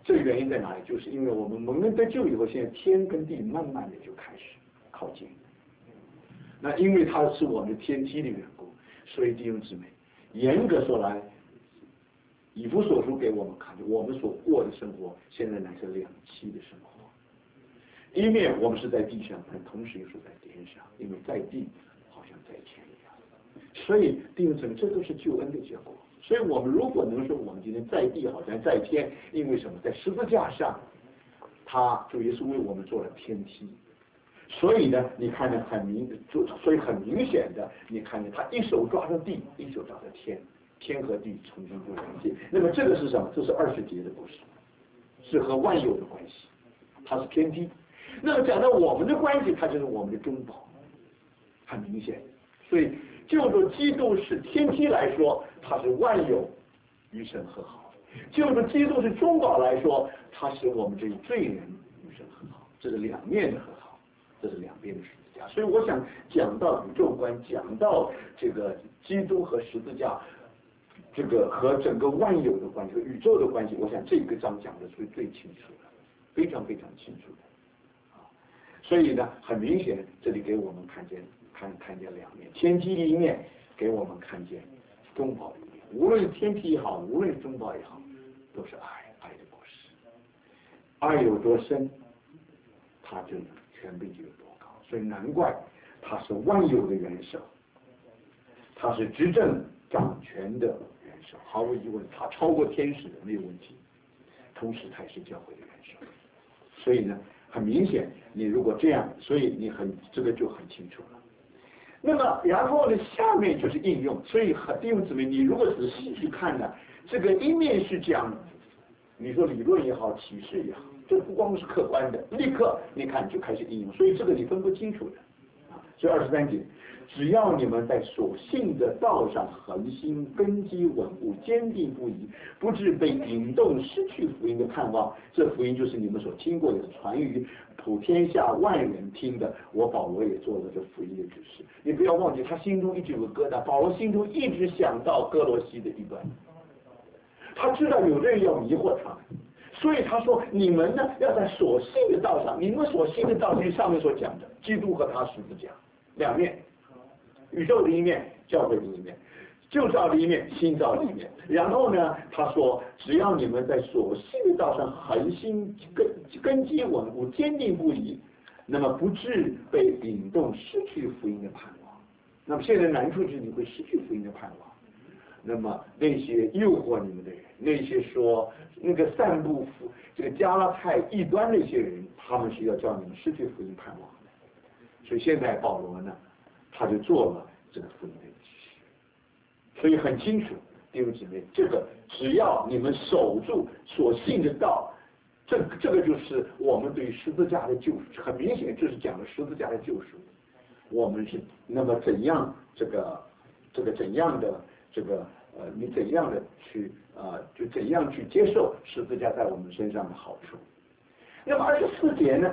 这个原因在哪里？就是因为我们蒙恩得救以后，现在天跟地慢慢的就开始靠近。那因为它是我们天梯的缘故，所以弟兄姊妹，严格说来，以弗所书给我们看，我们所过的生活，现在乃是两期的生活。一面我们是在地上，但同时又是在天上，因为在地好像在天一样。所以弟兄姊妹，这都是救恩的结果。所以我们如果能说我们今天在地好像在天，因为什么？在十字架上，他主耶稣为我们做了天梯。所以呢，你看着很明，就所以很明显的，你看见他一手抓着地，一手抓着天，天和地重新就连接。那么这个是什么？这是二十节的故事，是和万有的关系，它是天梯。那么讲到我们的关系，它就是我们的中保，很明显。所以就着基督是天梯来说，它是万有与神和好；就着基督是中保来说，它使我们这一罪人与神和好。这是两面的和好，这是两边的十字架。所以我想讲到宇宙观，讲到这个基督和十字架，这个和整个万有的关系、和宇宙的关系，我想这个章讲的是最清楚的，非常非常清楚的。所以呢，很明显，这里给我们看见看看见两面，天梯的一面，给我们看见中保的一面。无论天梯也好，无论中保也好，都是爱爱的果实。爱有多深，它就权柄就有多高。所以难怪它是万有的元首，它是执政掌权的元首，毫无疑问，它超过天使的没有问题。同时，它也是教会的元首。所以呢，很明显，你如果这样，所以你很这个就很清楚了。那么，然后呢，下面就是应用。所以弟兄姊妹，你如果仔细去看呢，这个一面是讲，你说理论也好，启示也好，这不光是客观的，立刻你看就开始应用。所以这个你分不清楚的啊。所以二十三节，只要你们在所信的道上恒心，根基稳固，坚定不移，不致被引动失去福音的盼望。这福音就是你们所听过的，传于普天下万人听的。我保罗也做了这福音的指示。你不要忘记，他心中一直有个疙瘩。保罗心中一直想到哥罗西的一段，他知道有人要迷惑他们，所以他说：你们呢，要在所信的道上，你们所信的道就是上面所讲的，基督和他十字架两面。宇宙的一面，教会的一面，旧造的一面，新造的一面。然后呢，他说，只要你们在所信的道上恒心根根基稳固，坚定不移，那么不致被引动失去福音的盼望。那么现在难处是你会失去福音的盼望。那么那些诱惑你们的人，那些说那个散布这个加拉太异端那些人，他们是要叫你们失去福音盼望的。所以现在保罗呢，他就做了这个福音的指示，所以很清楚，弟兄姊妹，这个只要你们守住所信的道，这这个就是我们对十字架的救赎。很明显，这是讲了十字架的救赎。我们是那么怎样这个这个怎样的这个呃，你怎样的去啊、呃，就怎样去接受十字架在我们身上的好处。那么二十四节呢？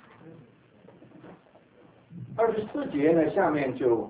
二十四节呢，下面就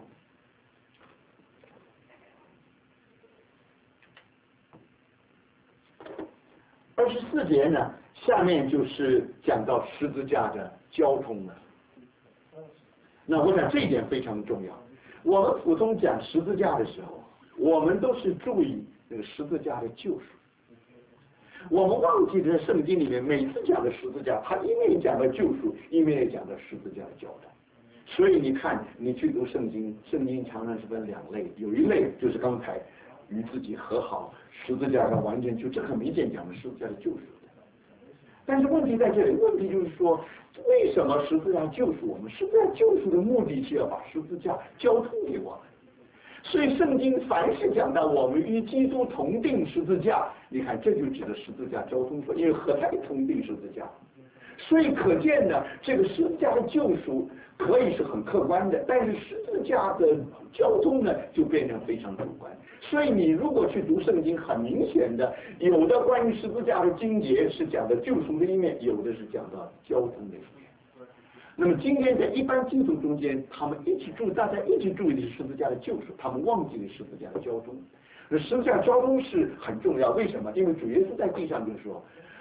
二十四节呢，下面就是讲到十字架的交通了。那我想这一点非常重要。我们普通讲十字架的时候，我们都是注意那个十字架的救赎。我们忘记在圣经里面每次讲的十字架，它一面讲到救赎，一面也讲到十字架的交通。所以你看，你去读圣经，圣经常常是分两类，有一类就是刚才与自己和好，十字架上完全就这很明显讲的十字架的救赎的。但是问题在这里，问题就是说，为什么十字架救赎我们？十字架救赎的目的是要把十字架交通给我们。所以圣经凡是讲到我们与基督同定十字架，你看这就指的十字架交通说，因为和他同定十字架。所以可见呢，这个十字架的救赎可以是很客观的，但是十字架的交通呢，就变成非常主观。所以你如果去读圣经，很明显的，有的关于十字架的经节是讲的救赎的一面，有的是讲到交通的一面。那么今天在一般基督徒中间，他们一起注，大家一起注意的是十字架的救赎，他们忘记了十字架的交通。那十字架交通是很重要，为什么？因为主耶稣在地上就说，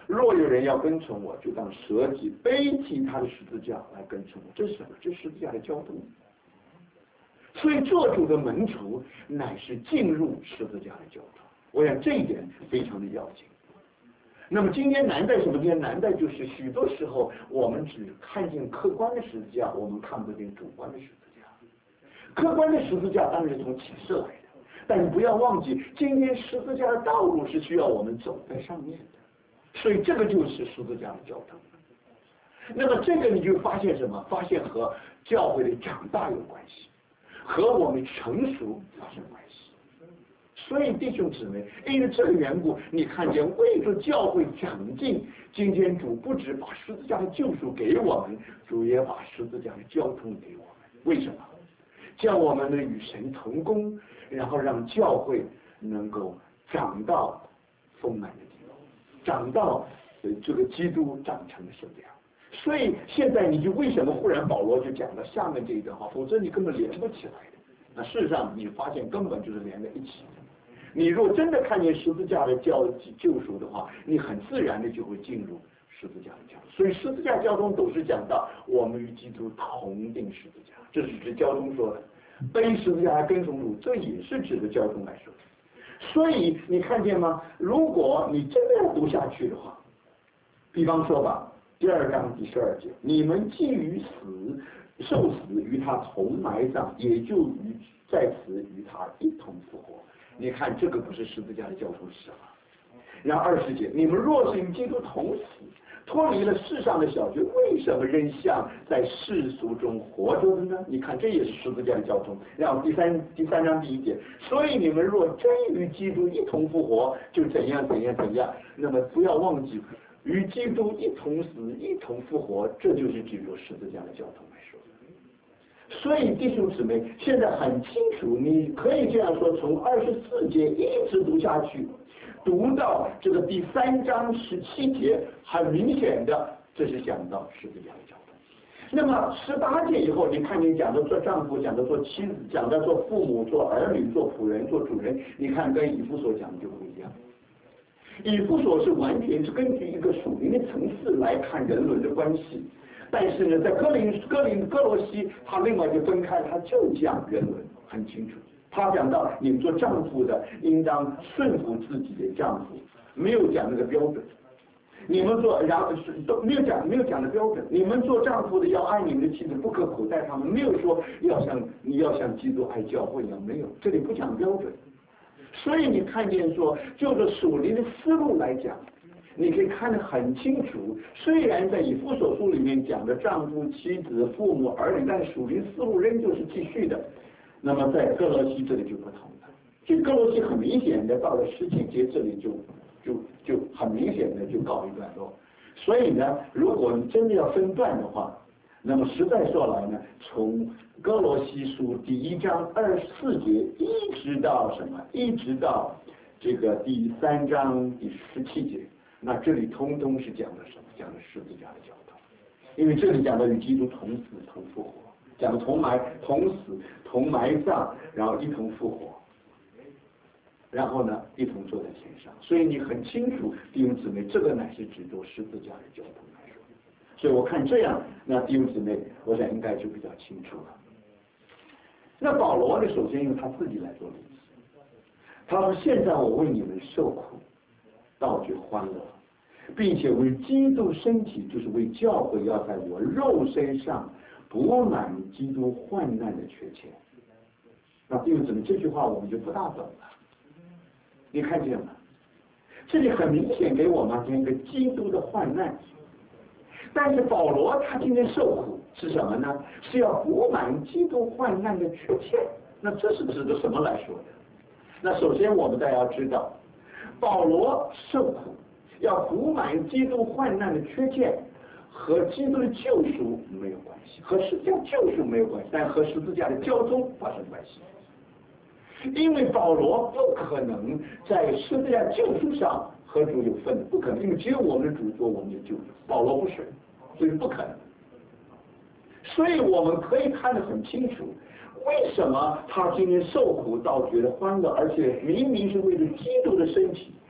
若有人要跟从我，就当舍己背起他的十字架来跟从我。这是什么？这是十字架的交通。所以做主的门徒乃是进入十字架的交通。我想这一点非常的要紧。那么今天难在什么？今天难在就是许多时候我们只看见客观的十字架，我们看不见主观的十字架。客观的十字架当然是从启示来的，但你不要忘记，今天十字架的道路是需要我们走在上面的，所以这个就是十字架的交通。那么这个你就发现什么？发现和教会的长大有关系，和我们成熟发生关系。所以弟兄姊妹，因为这个缘故，你看见为着教会长进，今天主不只把十字架的救赎给我们，主也把十字架的交通给我们。为什么？叫我们能与神同工，然后让教会能够长到丰满的地步，长到这个基督长成的身量。所以现在你就为什么忽然保罗就讲到下面这一段话，否则你根本连不起来的。那事实上你发现根本就是连在一起的。你若真的看见十字架的教救赎的话，你很自然的就会进入十字架的交通。所以十字架交通都是讲到我们与基督同定十字架，这是指交通说的。背十字架来跟从主，这也是指的交通来说的。所以你看见吗？如果你真的要读下去的话，比方说吧，第二章第十二节，你们既于死受死，与他同埋葬，也就与在此与他一同复活。你看这个不是十字架的交通是什么？然后二十节，你们若是与基督同死，脱离了世上的小罪，为什么仍像在世俗中活着的呢？你看这也是十字架的交通。然后第三第三章第一节，所以你们若真与基督一同复活，就怎样怎样怎样。那么不要忘记，与基督一同死，一同复活，这就是进入十字架的交通来说。所以弟兄姊妹，现在很清楚，你可以这样说，从二十四节一直读下去，读到这个第三章十七节，很明显的这是讲到十字架的交通。那么十八节以后，你看见讲到做丈夫，讲到做妻子，讲到做父母，做儿女，做仆人，做主人，你看跟以弗所讲的就不一样。以弗所是完全是根据一个属灵的层次来看人伦的关系。但是呢，在哥林哥林哥罗西，他另外就分开，他就讲人伦很清楚。他讲到你们做丈夫的应当顺服自己的丈夫，没有讲那个标准。你们做然后是都没有讲没有讲的标准。你们做丈夫的要爱你们的妻子，不可苦待他们，没有说要像你要像基督爱教会一样，没有，这里不讲标准。所以你看见说，就着属灵的思路来讲。你可以看得很清楚，虽然在以弗所书里面讲的丈夫、妻子、父母、儿女，但属灵思路仍旧是继续的。那么在哥罗西这里就不同了，所以哥罗西很明显的到了十七节这里就就就很明显的就告一段落。所以呢，如果你真的要分段的话，那么实在说来呢，从哥罗西书第一章二十四节一直到什么，一直到这个第三章第十七节。那这里通通是讲的什么？讲的十字架的交通，因为这里讲的与基督同死同复活，讲的同埋同死同埋葬，然后一同复活，然后呢一同坐在天上。所以你很清楚，弟兄姊妹，这个乃是指着十字架的交通来说。所以我看这样，那弟兄姊妹，我想应该就比较清楚了。那保罗呢，首先用他自己来做例子，他说：“现在我为你们受苦。”倒觉欢乐，并且为基督身体，就是为教会，要在我肉身上补满基督患难的缺欠。那弟兄姊妹，这句话我们就不大懂了。你看见吗？这里很明显给我们一个基督的患难，但是保罗他今天受苦是什么呢？是要补满基督患难的缺欠。那这是指的什么来说的？那首先我们大家要知道。保罗受苦，要补满基督患难的缺欠，和基督的救赎没有关系，和十字架救赎没有关系，但和十字架的交通发生关系。因为保罗不可能在十字架救赎上和主有份，不可能，因为只有我们的主做我们的救赎，保罗不是，所以不可能。所以我们可以看得很清楚。为什么他今天受苦倒觉得欢乐，而且明明是为了基督的身体，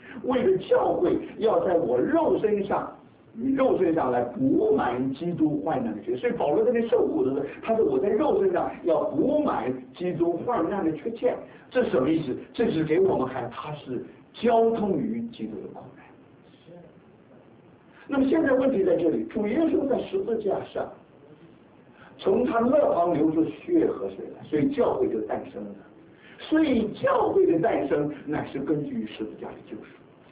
为了教会要在我肉身上，你肉身上来补满基督患难的缺。所以保罗在那受苦的时候，他说我在肉身上要补满基督患难的缺陷。这什么意思？这是给我们看他是交通于基督的苦难。那么现在问题在这里，主耶稣在十字架上，从他肋旁流出血和水来，所以教会就诞生了。所以教会的诞生乃是根据十字架的救赎。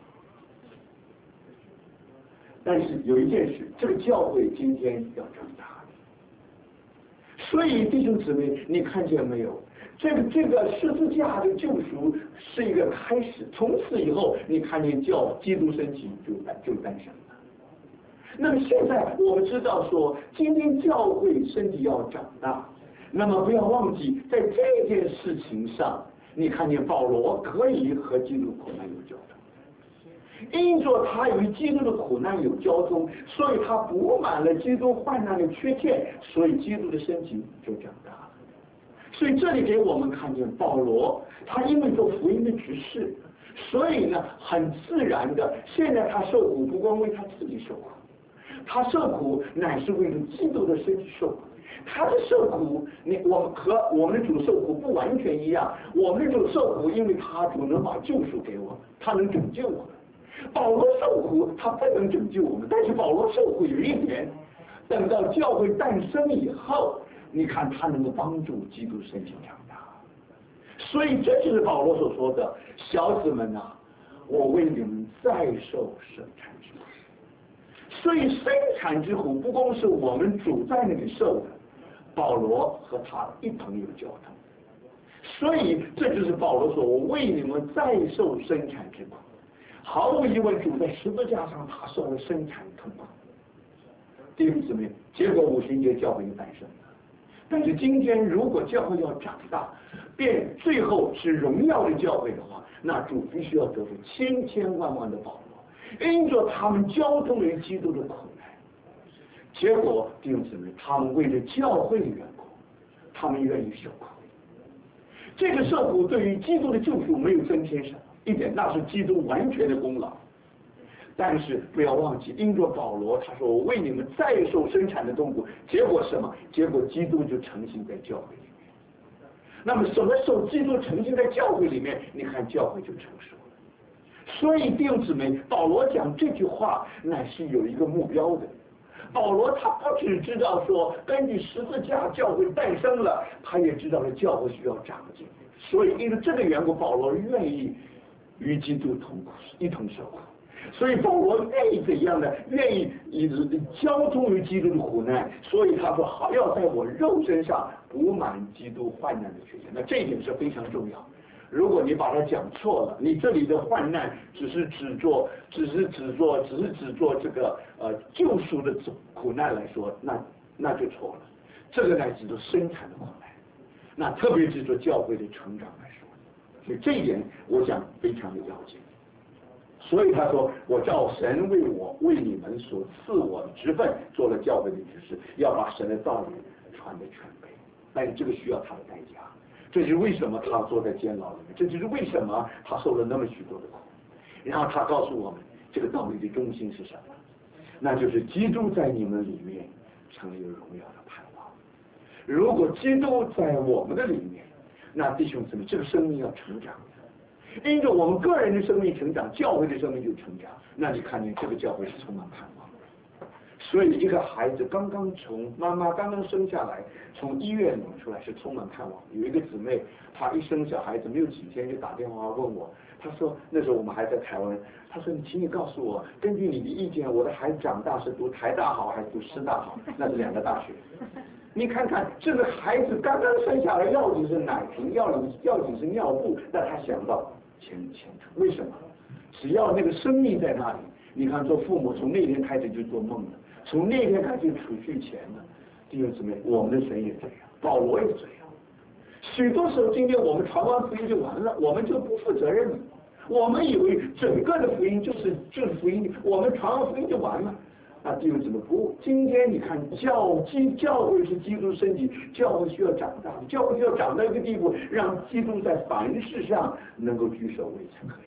但是有一件事，这个教会今天要长大。所以弟兄姊妹，你看见没有？这个这个十字架的救赎是一个开始，从此以后，你看见教基督升起就诞就诞生了。那么现在我们知道说，今天教会身体要长大，那么不要忘记，在这件事情上，你看见保罗可以和基督苦难有交通，因着他与基督的苦难有交通，所以他补满了基督患难的缺陷，所以基督的身体就长大了。所以这里给我们看见保罗，他因为做福音的执事，所以呢，很自然的，现在他受苦不光为他自己受苦，他受苦乃是为了基督的身体受苦。他的受苦，你我们和我们的主受苦不完全一样。我们的主受苦，因为他主能把救赎给我们，他能拯救我们。保罗受苦，他不能拯救我们，但是保罗受苦有一点，等到教会诞生以后，你看他能够帮助基督身体长大。所以这就是保罗所说的：小子们啊，我为你们再受生产之苦。所以生产之苦不光是我们主在那里受的，保罗和他一同有交通。所以这就是保罗说：我为你们再受生产之苦。毫无疑问，主在十字架上他受了生产痛苦。弟兄姊妹，结果五旬节教会就诞生了。但是今天如果教会要长大，变最后是荣耀的教会的话，那主必须要得出千千万万的保罗，因着他们交通于基督的苦难。结果弟兄姊妹，他们为了教会的缘故，他们愿意受苦。这个受苦对于基督的救赎没有增添什么一点，那是基督完全的功劳。但是不要忘记，因着保罗他说：我为你们再受生产的痛苦。结果什么？结果基督就成型在教会里面。那么什么时候基督成型在教会里面？你看教会就成熟了。所以弟兄姊妹，保罗讲这句话乃是有一个目标的。保罗他不只知道说根据十字架教会诞生了，他也知道了教会需要长进。所以因为这个缘故，保罗愿意与基督同苦，一同受苦。所以保罗愿意怎样的？愿意以交通于基督的苦难。所以他说：好要在我肉身上补满基督患难的缺陷。那这一点是非常重要。如果你把它讲错了，你这里的患难只是指做，只是指做，只是指做这个呃救赎的苦难来说，那那就错了。这个乃指做生产的苦难，那特别指做教会的成长来说。所以这一点我想非常的要紧。所以他说：我照神为我为你们所赐我的职分，做了教会的指示，要把神的道理传给全备。但是这个需要他的代价。这就是为什么他坐在监牢里面，这就是为什么他受了那么许多的苦。然后他告诉我们，这个道理的中心是什么？那就是基督在你们里面成了有荣耀的盼望。如果基督在我们的里面，那弟兄姊妹，这个生命要成长的。因着我们个人的生命成长，教会的生命就成长。那你看见这个教会是充满盼望。所以一个孩子刚刚从妈妈刚刚生下来，从医院里出来是充满盼望。有一个姊妹，她一生小孩子没有几天就打电话问我，她说那时候我们还在台湾，她说你请你告诉我，根据你的意见，我的孩子长大是读台大好还是读师大好？那是两个大学。你看看这个孩子刚刚生下来，要紧是奶瓶，要紧要紧是尿布，那他想到前前途，为什么？只要那个生命在那里，你看做父母从那天开始就做梦了。从那天开始储蓄钱的弟兄姊妹，我们的神也这样，保罗也这样。许多时候，今天我们传完福音就完了，我们就不负责任了。我们以为整个的福音就是就是福音，我们传完福音就完了。啊，弟兄姊妹，不，今天你看教基教会是基督身体，教会需要长大，教会需要长到一个地步，让基督在凡事上能够居首位才可以。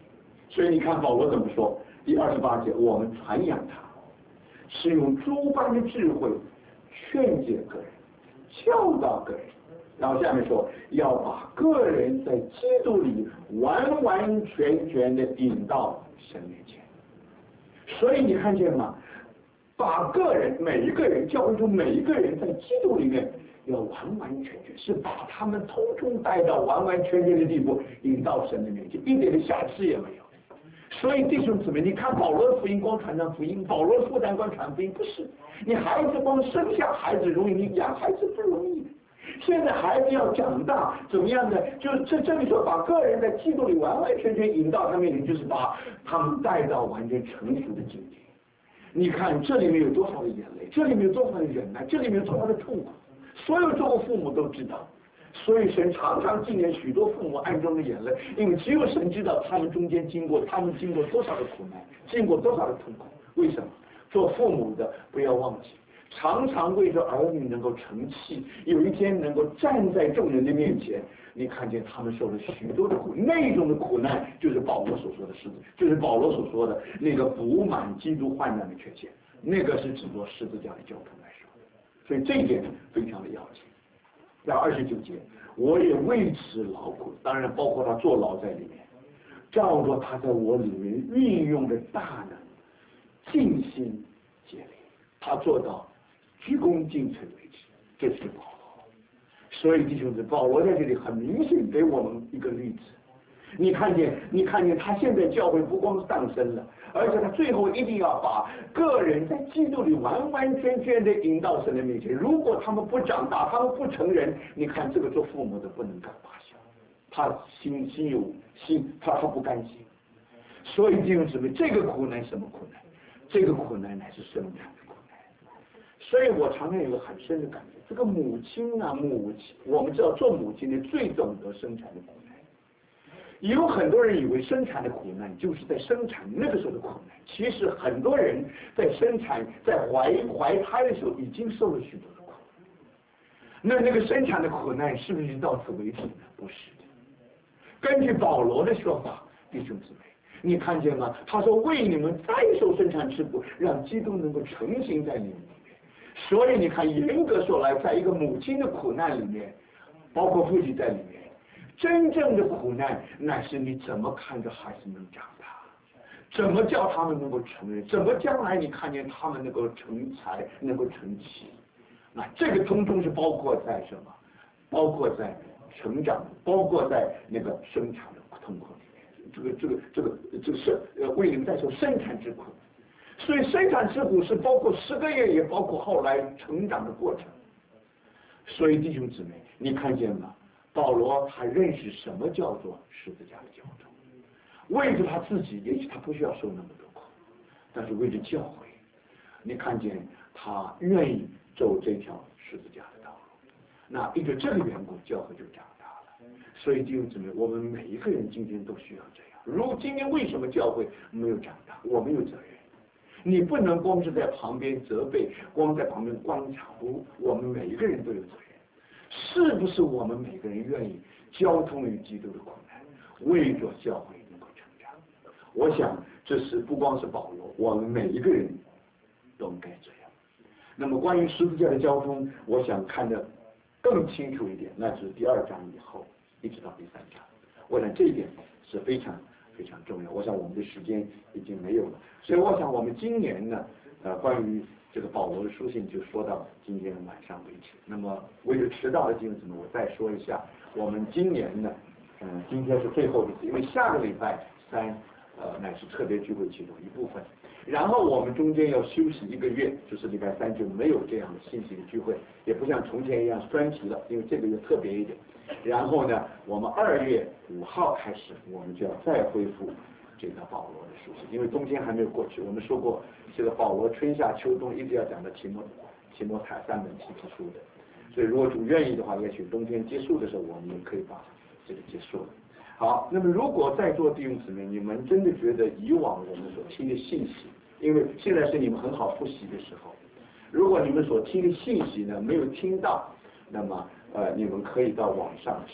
所以你看保罗怎么说？第二十八节，我们传扬他，是用诸般的智慧劝诫个人，教导个人。然后下面说，要把个人在基督里完完全全的引到神面前。所以你看见吗？把个人每一个人教会中每一个人在基督里面要完完全全，是把他们通通带到完完全全的地步，引到神的面前，一点的瑕疵也没有。所以弟兄姊妹，你看保罗的福音光传上福音，保罗负担光传福音，不是你孩子光生下孩子容易，你养孩子不容易。现在孩子要长大，怎么样的？就是这这里说，把个人在基督里完完全全引到他面前，就是把他们带到完全成熟的境界。你看这里面有多少的眼泪，这里面有多少的忍耐，这里面有多少的痛苦，所有做过父母都知道。所以神常常纪念许多父母暗中的眼泪，因为只有神知道他们中间经过，他们经过多少的苦难，经过多少的痛苦。为什么？做父母的不要忘记，常常为着儿女能够成器，有一天能够站在众人的面前，你看见他们受了许多的苦，那种的苦难就是保罗所说的狮子，就是保罗所说的那个补满基督患难的缺陷，那个是指着十字架的交通来说的。所以这一点非常的要紧。在二十九节，我也为此劳苦，当然包括他坐牢在里面，照着他在我里面运用的大能，尽心竭力，他做到鞠躬尽瘁为止，这是保罗。所以弟兄姊妹，保罗在这里很明显给我们一个例子。你看见，你看见他现在教会不光是诞生了，而且他最后一定要把个人在基督里完完全全的引到神的面前。如果他们不长大，他们不成人，你看这个做父母的不能干罢休，他心心有心，他他不甘心。所以弟兄姊妹，这个苦难什么苦难？这个苦难乃是生产的苦难。所以我常常有个很深的感觉，这个母亲啊，母亲，我们知道做母亲的最懂得生产的苦难。有很多人以为生产的苦难就是在生产那个时候的苦难，其实很多人在生产在怀怀胎的时候已经受了许多的苦。那那个生产的苦难是不是到此为止呢？不是的。根据保罗的说法，弟兄姊妹，你看见吗？他说为你们再受生产之苦，让基督能够成型在你们里面。所以你看，严格说来，在一个母亲的苦难里面，包括父亲在里面，真正的苦难乃是你怎么看着孩子能长大，怎么叫他们能够成人，怎么将来你看见他们能够成才，能够成器。那这个通通是包括在什么？包括在成长，包括在那个生产的痛苦里面。这个这个这个这个是呃为你们在受生产之苦，所以生产之苦是包括十个月，也包括后来成长的过程。所以弟兄姊妹，你看见吗？保罗他认识什么叫做十字架的交通，为着他自己，也许他不需要受那么多苦，但是为着教会，你看见他愿意走这条十字架的道路。那因为这个缘故，教会就长大了。所以弟兄姊妹，我们每一个人今天都需要这样。如今天为什么教会没有长大？我们有责任。你不能光是在旁边责备，光在旁边观察，不，我们每一个人都有责任。是不是我们每个人愿意交通于基督的苦难，为着教会能够成长？我想这是不光是保罗，我们每一个人都应该这样。那么关于十字架的交通，我想看得更清楚一点，那是第二章以后一直到第三章。我想这一点是非常非常重要。我想我们的时间已经没有了，所以我想我们今年呢，呃，关于这个保罗的书信就说到今天晚上为止。那么为了迟到的弟兄姊妹，我再说一下，我们今年呢，嗯、呃，今天是最后一次，因为下个礼拜三，呃，乃是特别聚会其中一部分。然后我们中间要休息一个月，就是礼拜三就没有这样的信息的聚会，也不像从前一样专题了，因为这个月特别一点。然后呢，我们二月五号开始，我们就要再恢复这个保罗的书信，因为冬天还没有过去。我们说过，这个保罗春夏秋冬一直要讲的提摩提摩太三本提提书的，所以如果主愿意的话，也许冬天结束的时候，我们也可以把这个结束了。好，那么如果在座弟兄姊妹，你们真的觉得以往我们所听的信息，因为现在是你们很好复习的时候，如果你们所听的信息呢没有听到，那么呃你们可以到网上去，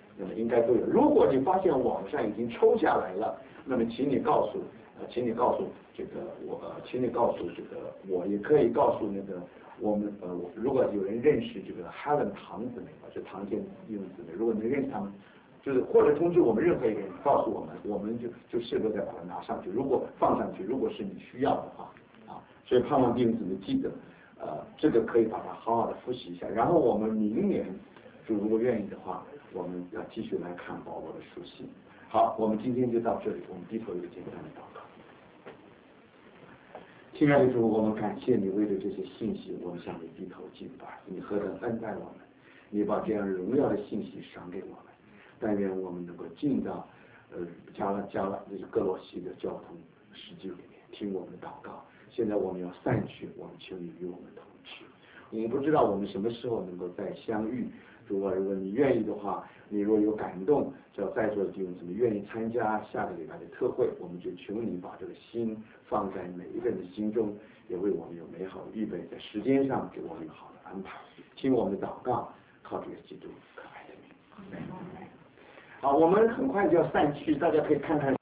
那么应该都有。如果你发现网上已经抽下来了，那么请你告诉，呃，请你告诉这个我，呃，请你告诉这个我，也可以告诉那个我们，呃，如果有人认识这个 Helen 唐姊妹，就唐建弟兄姊妹，如果你认识他们，就是或者通知我们任何一个人，告诉我们，我们就就适合再把它拿上去。如果放上去，如果是你需要的话，啊，所以盼望弟兄姊妹记得，呃，这个可以把它好好的复习一下。然后我们明年，就如果愿意的话，我们要继续来看保罗的书信。好，我们今天就到这里，我们低头一个简单的祷告。亲爱的主，我们感谢你为了这些信息，我们向你低头敬拜。你何等恩待我们，你把这样荣耀的信息赏给我们。但愿我们能够进到呃加拉加拉这个各罗西的交通实际里面，听我们的祷告。现在我们要散去，我们求你与我们同去。我们不知道我们什么时候能够再相遇。如果如果你愿意的话，你若有感动，只要在座的弟兄姊妹愿意参加下个礼拜的特会，我们就求你把这个心放在每一个人的心中，也为我们有美好的预备，在时间上给我们有好的安排。听我们的祷告，靠这个基督可爱的名。好，我们很快就要散去，大家可以看看。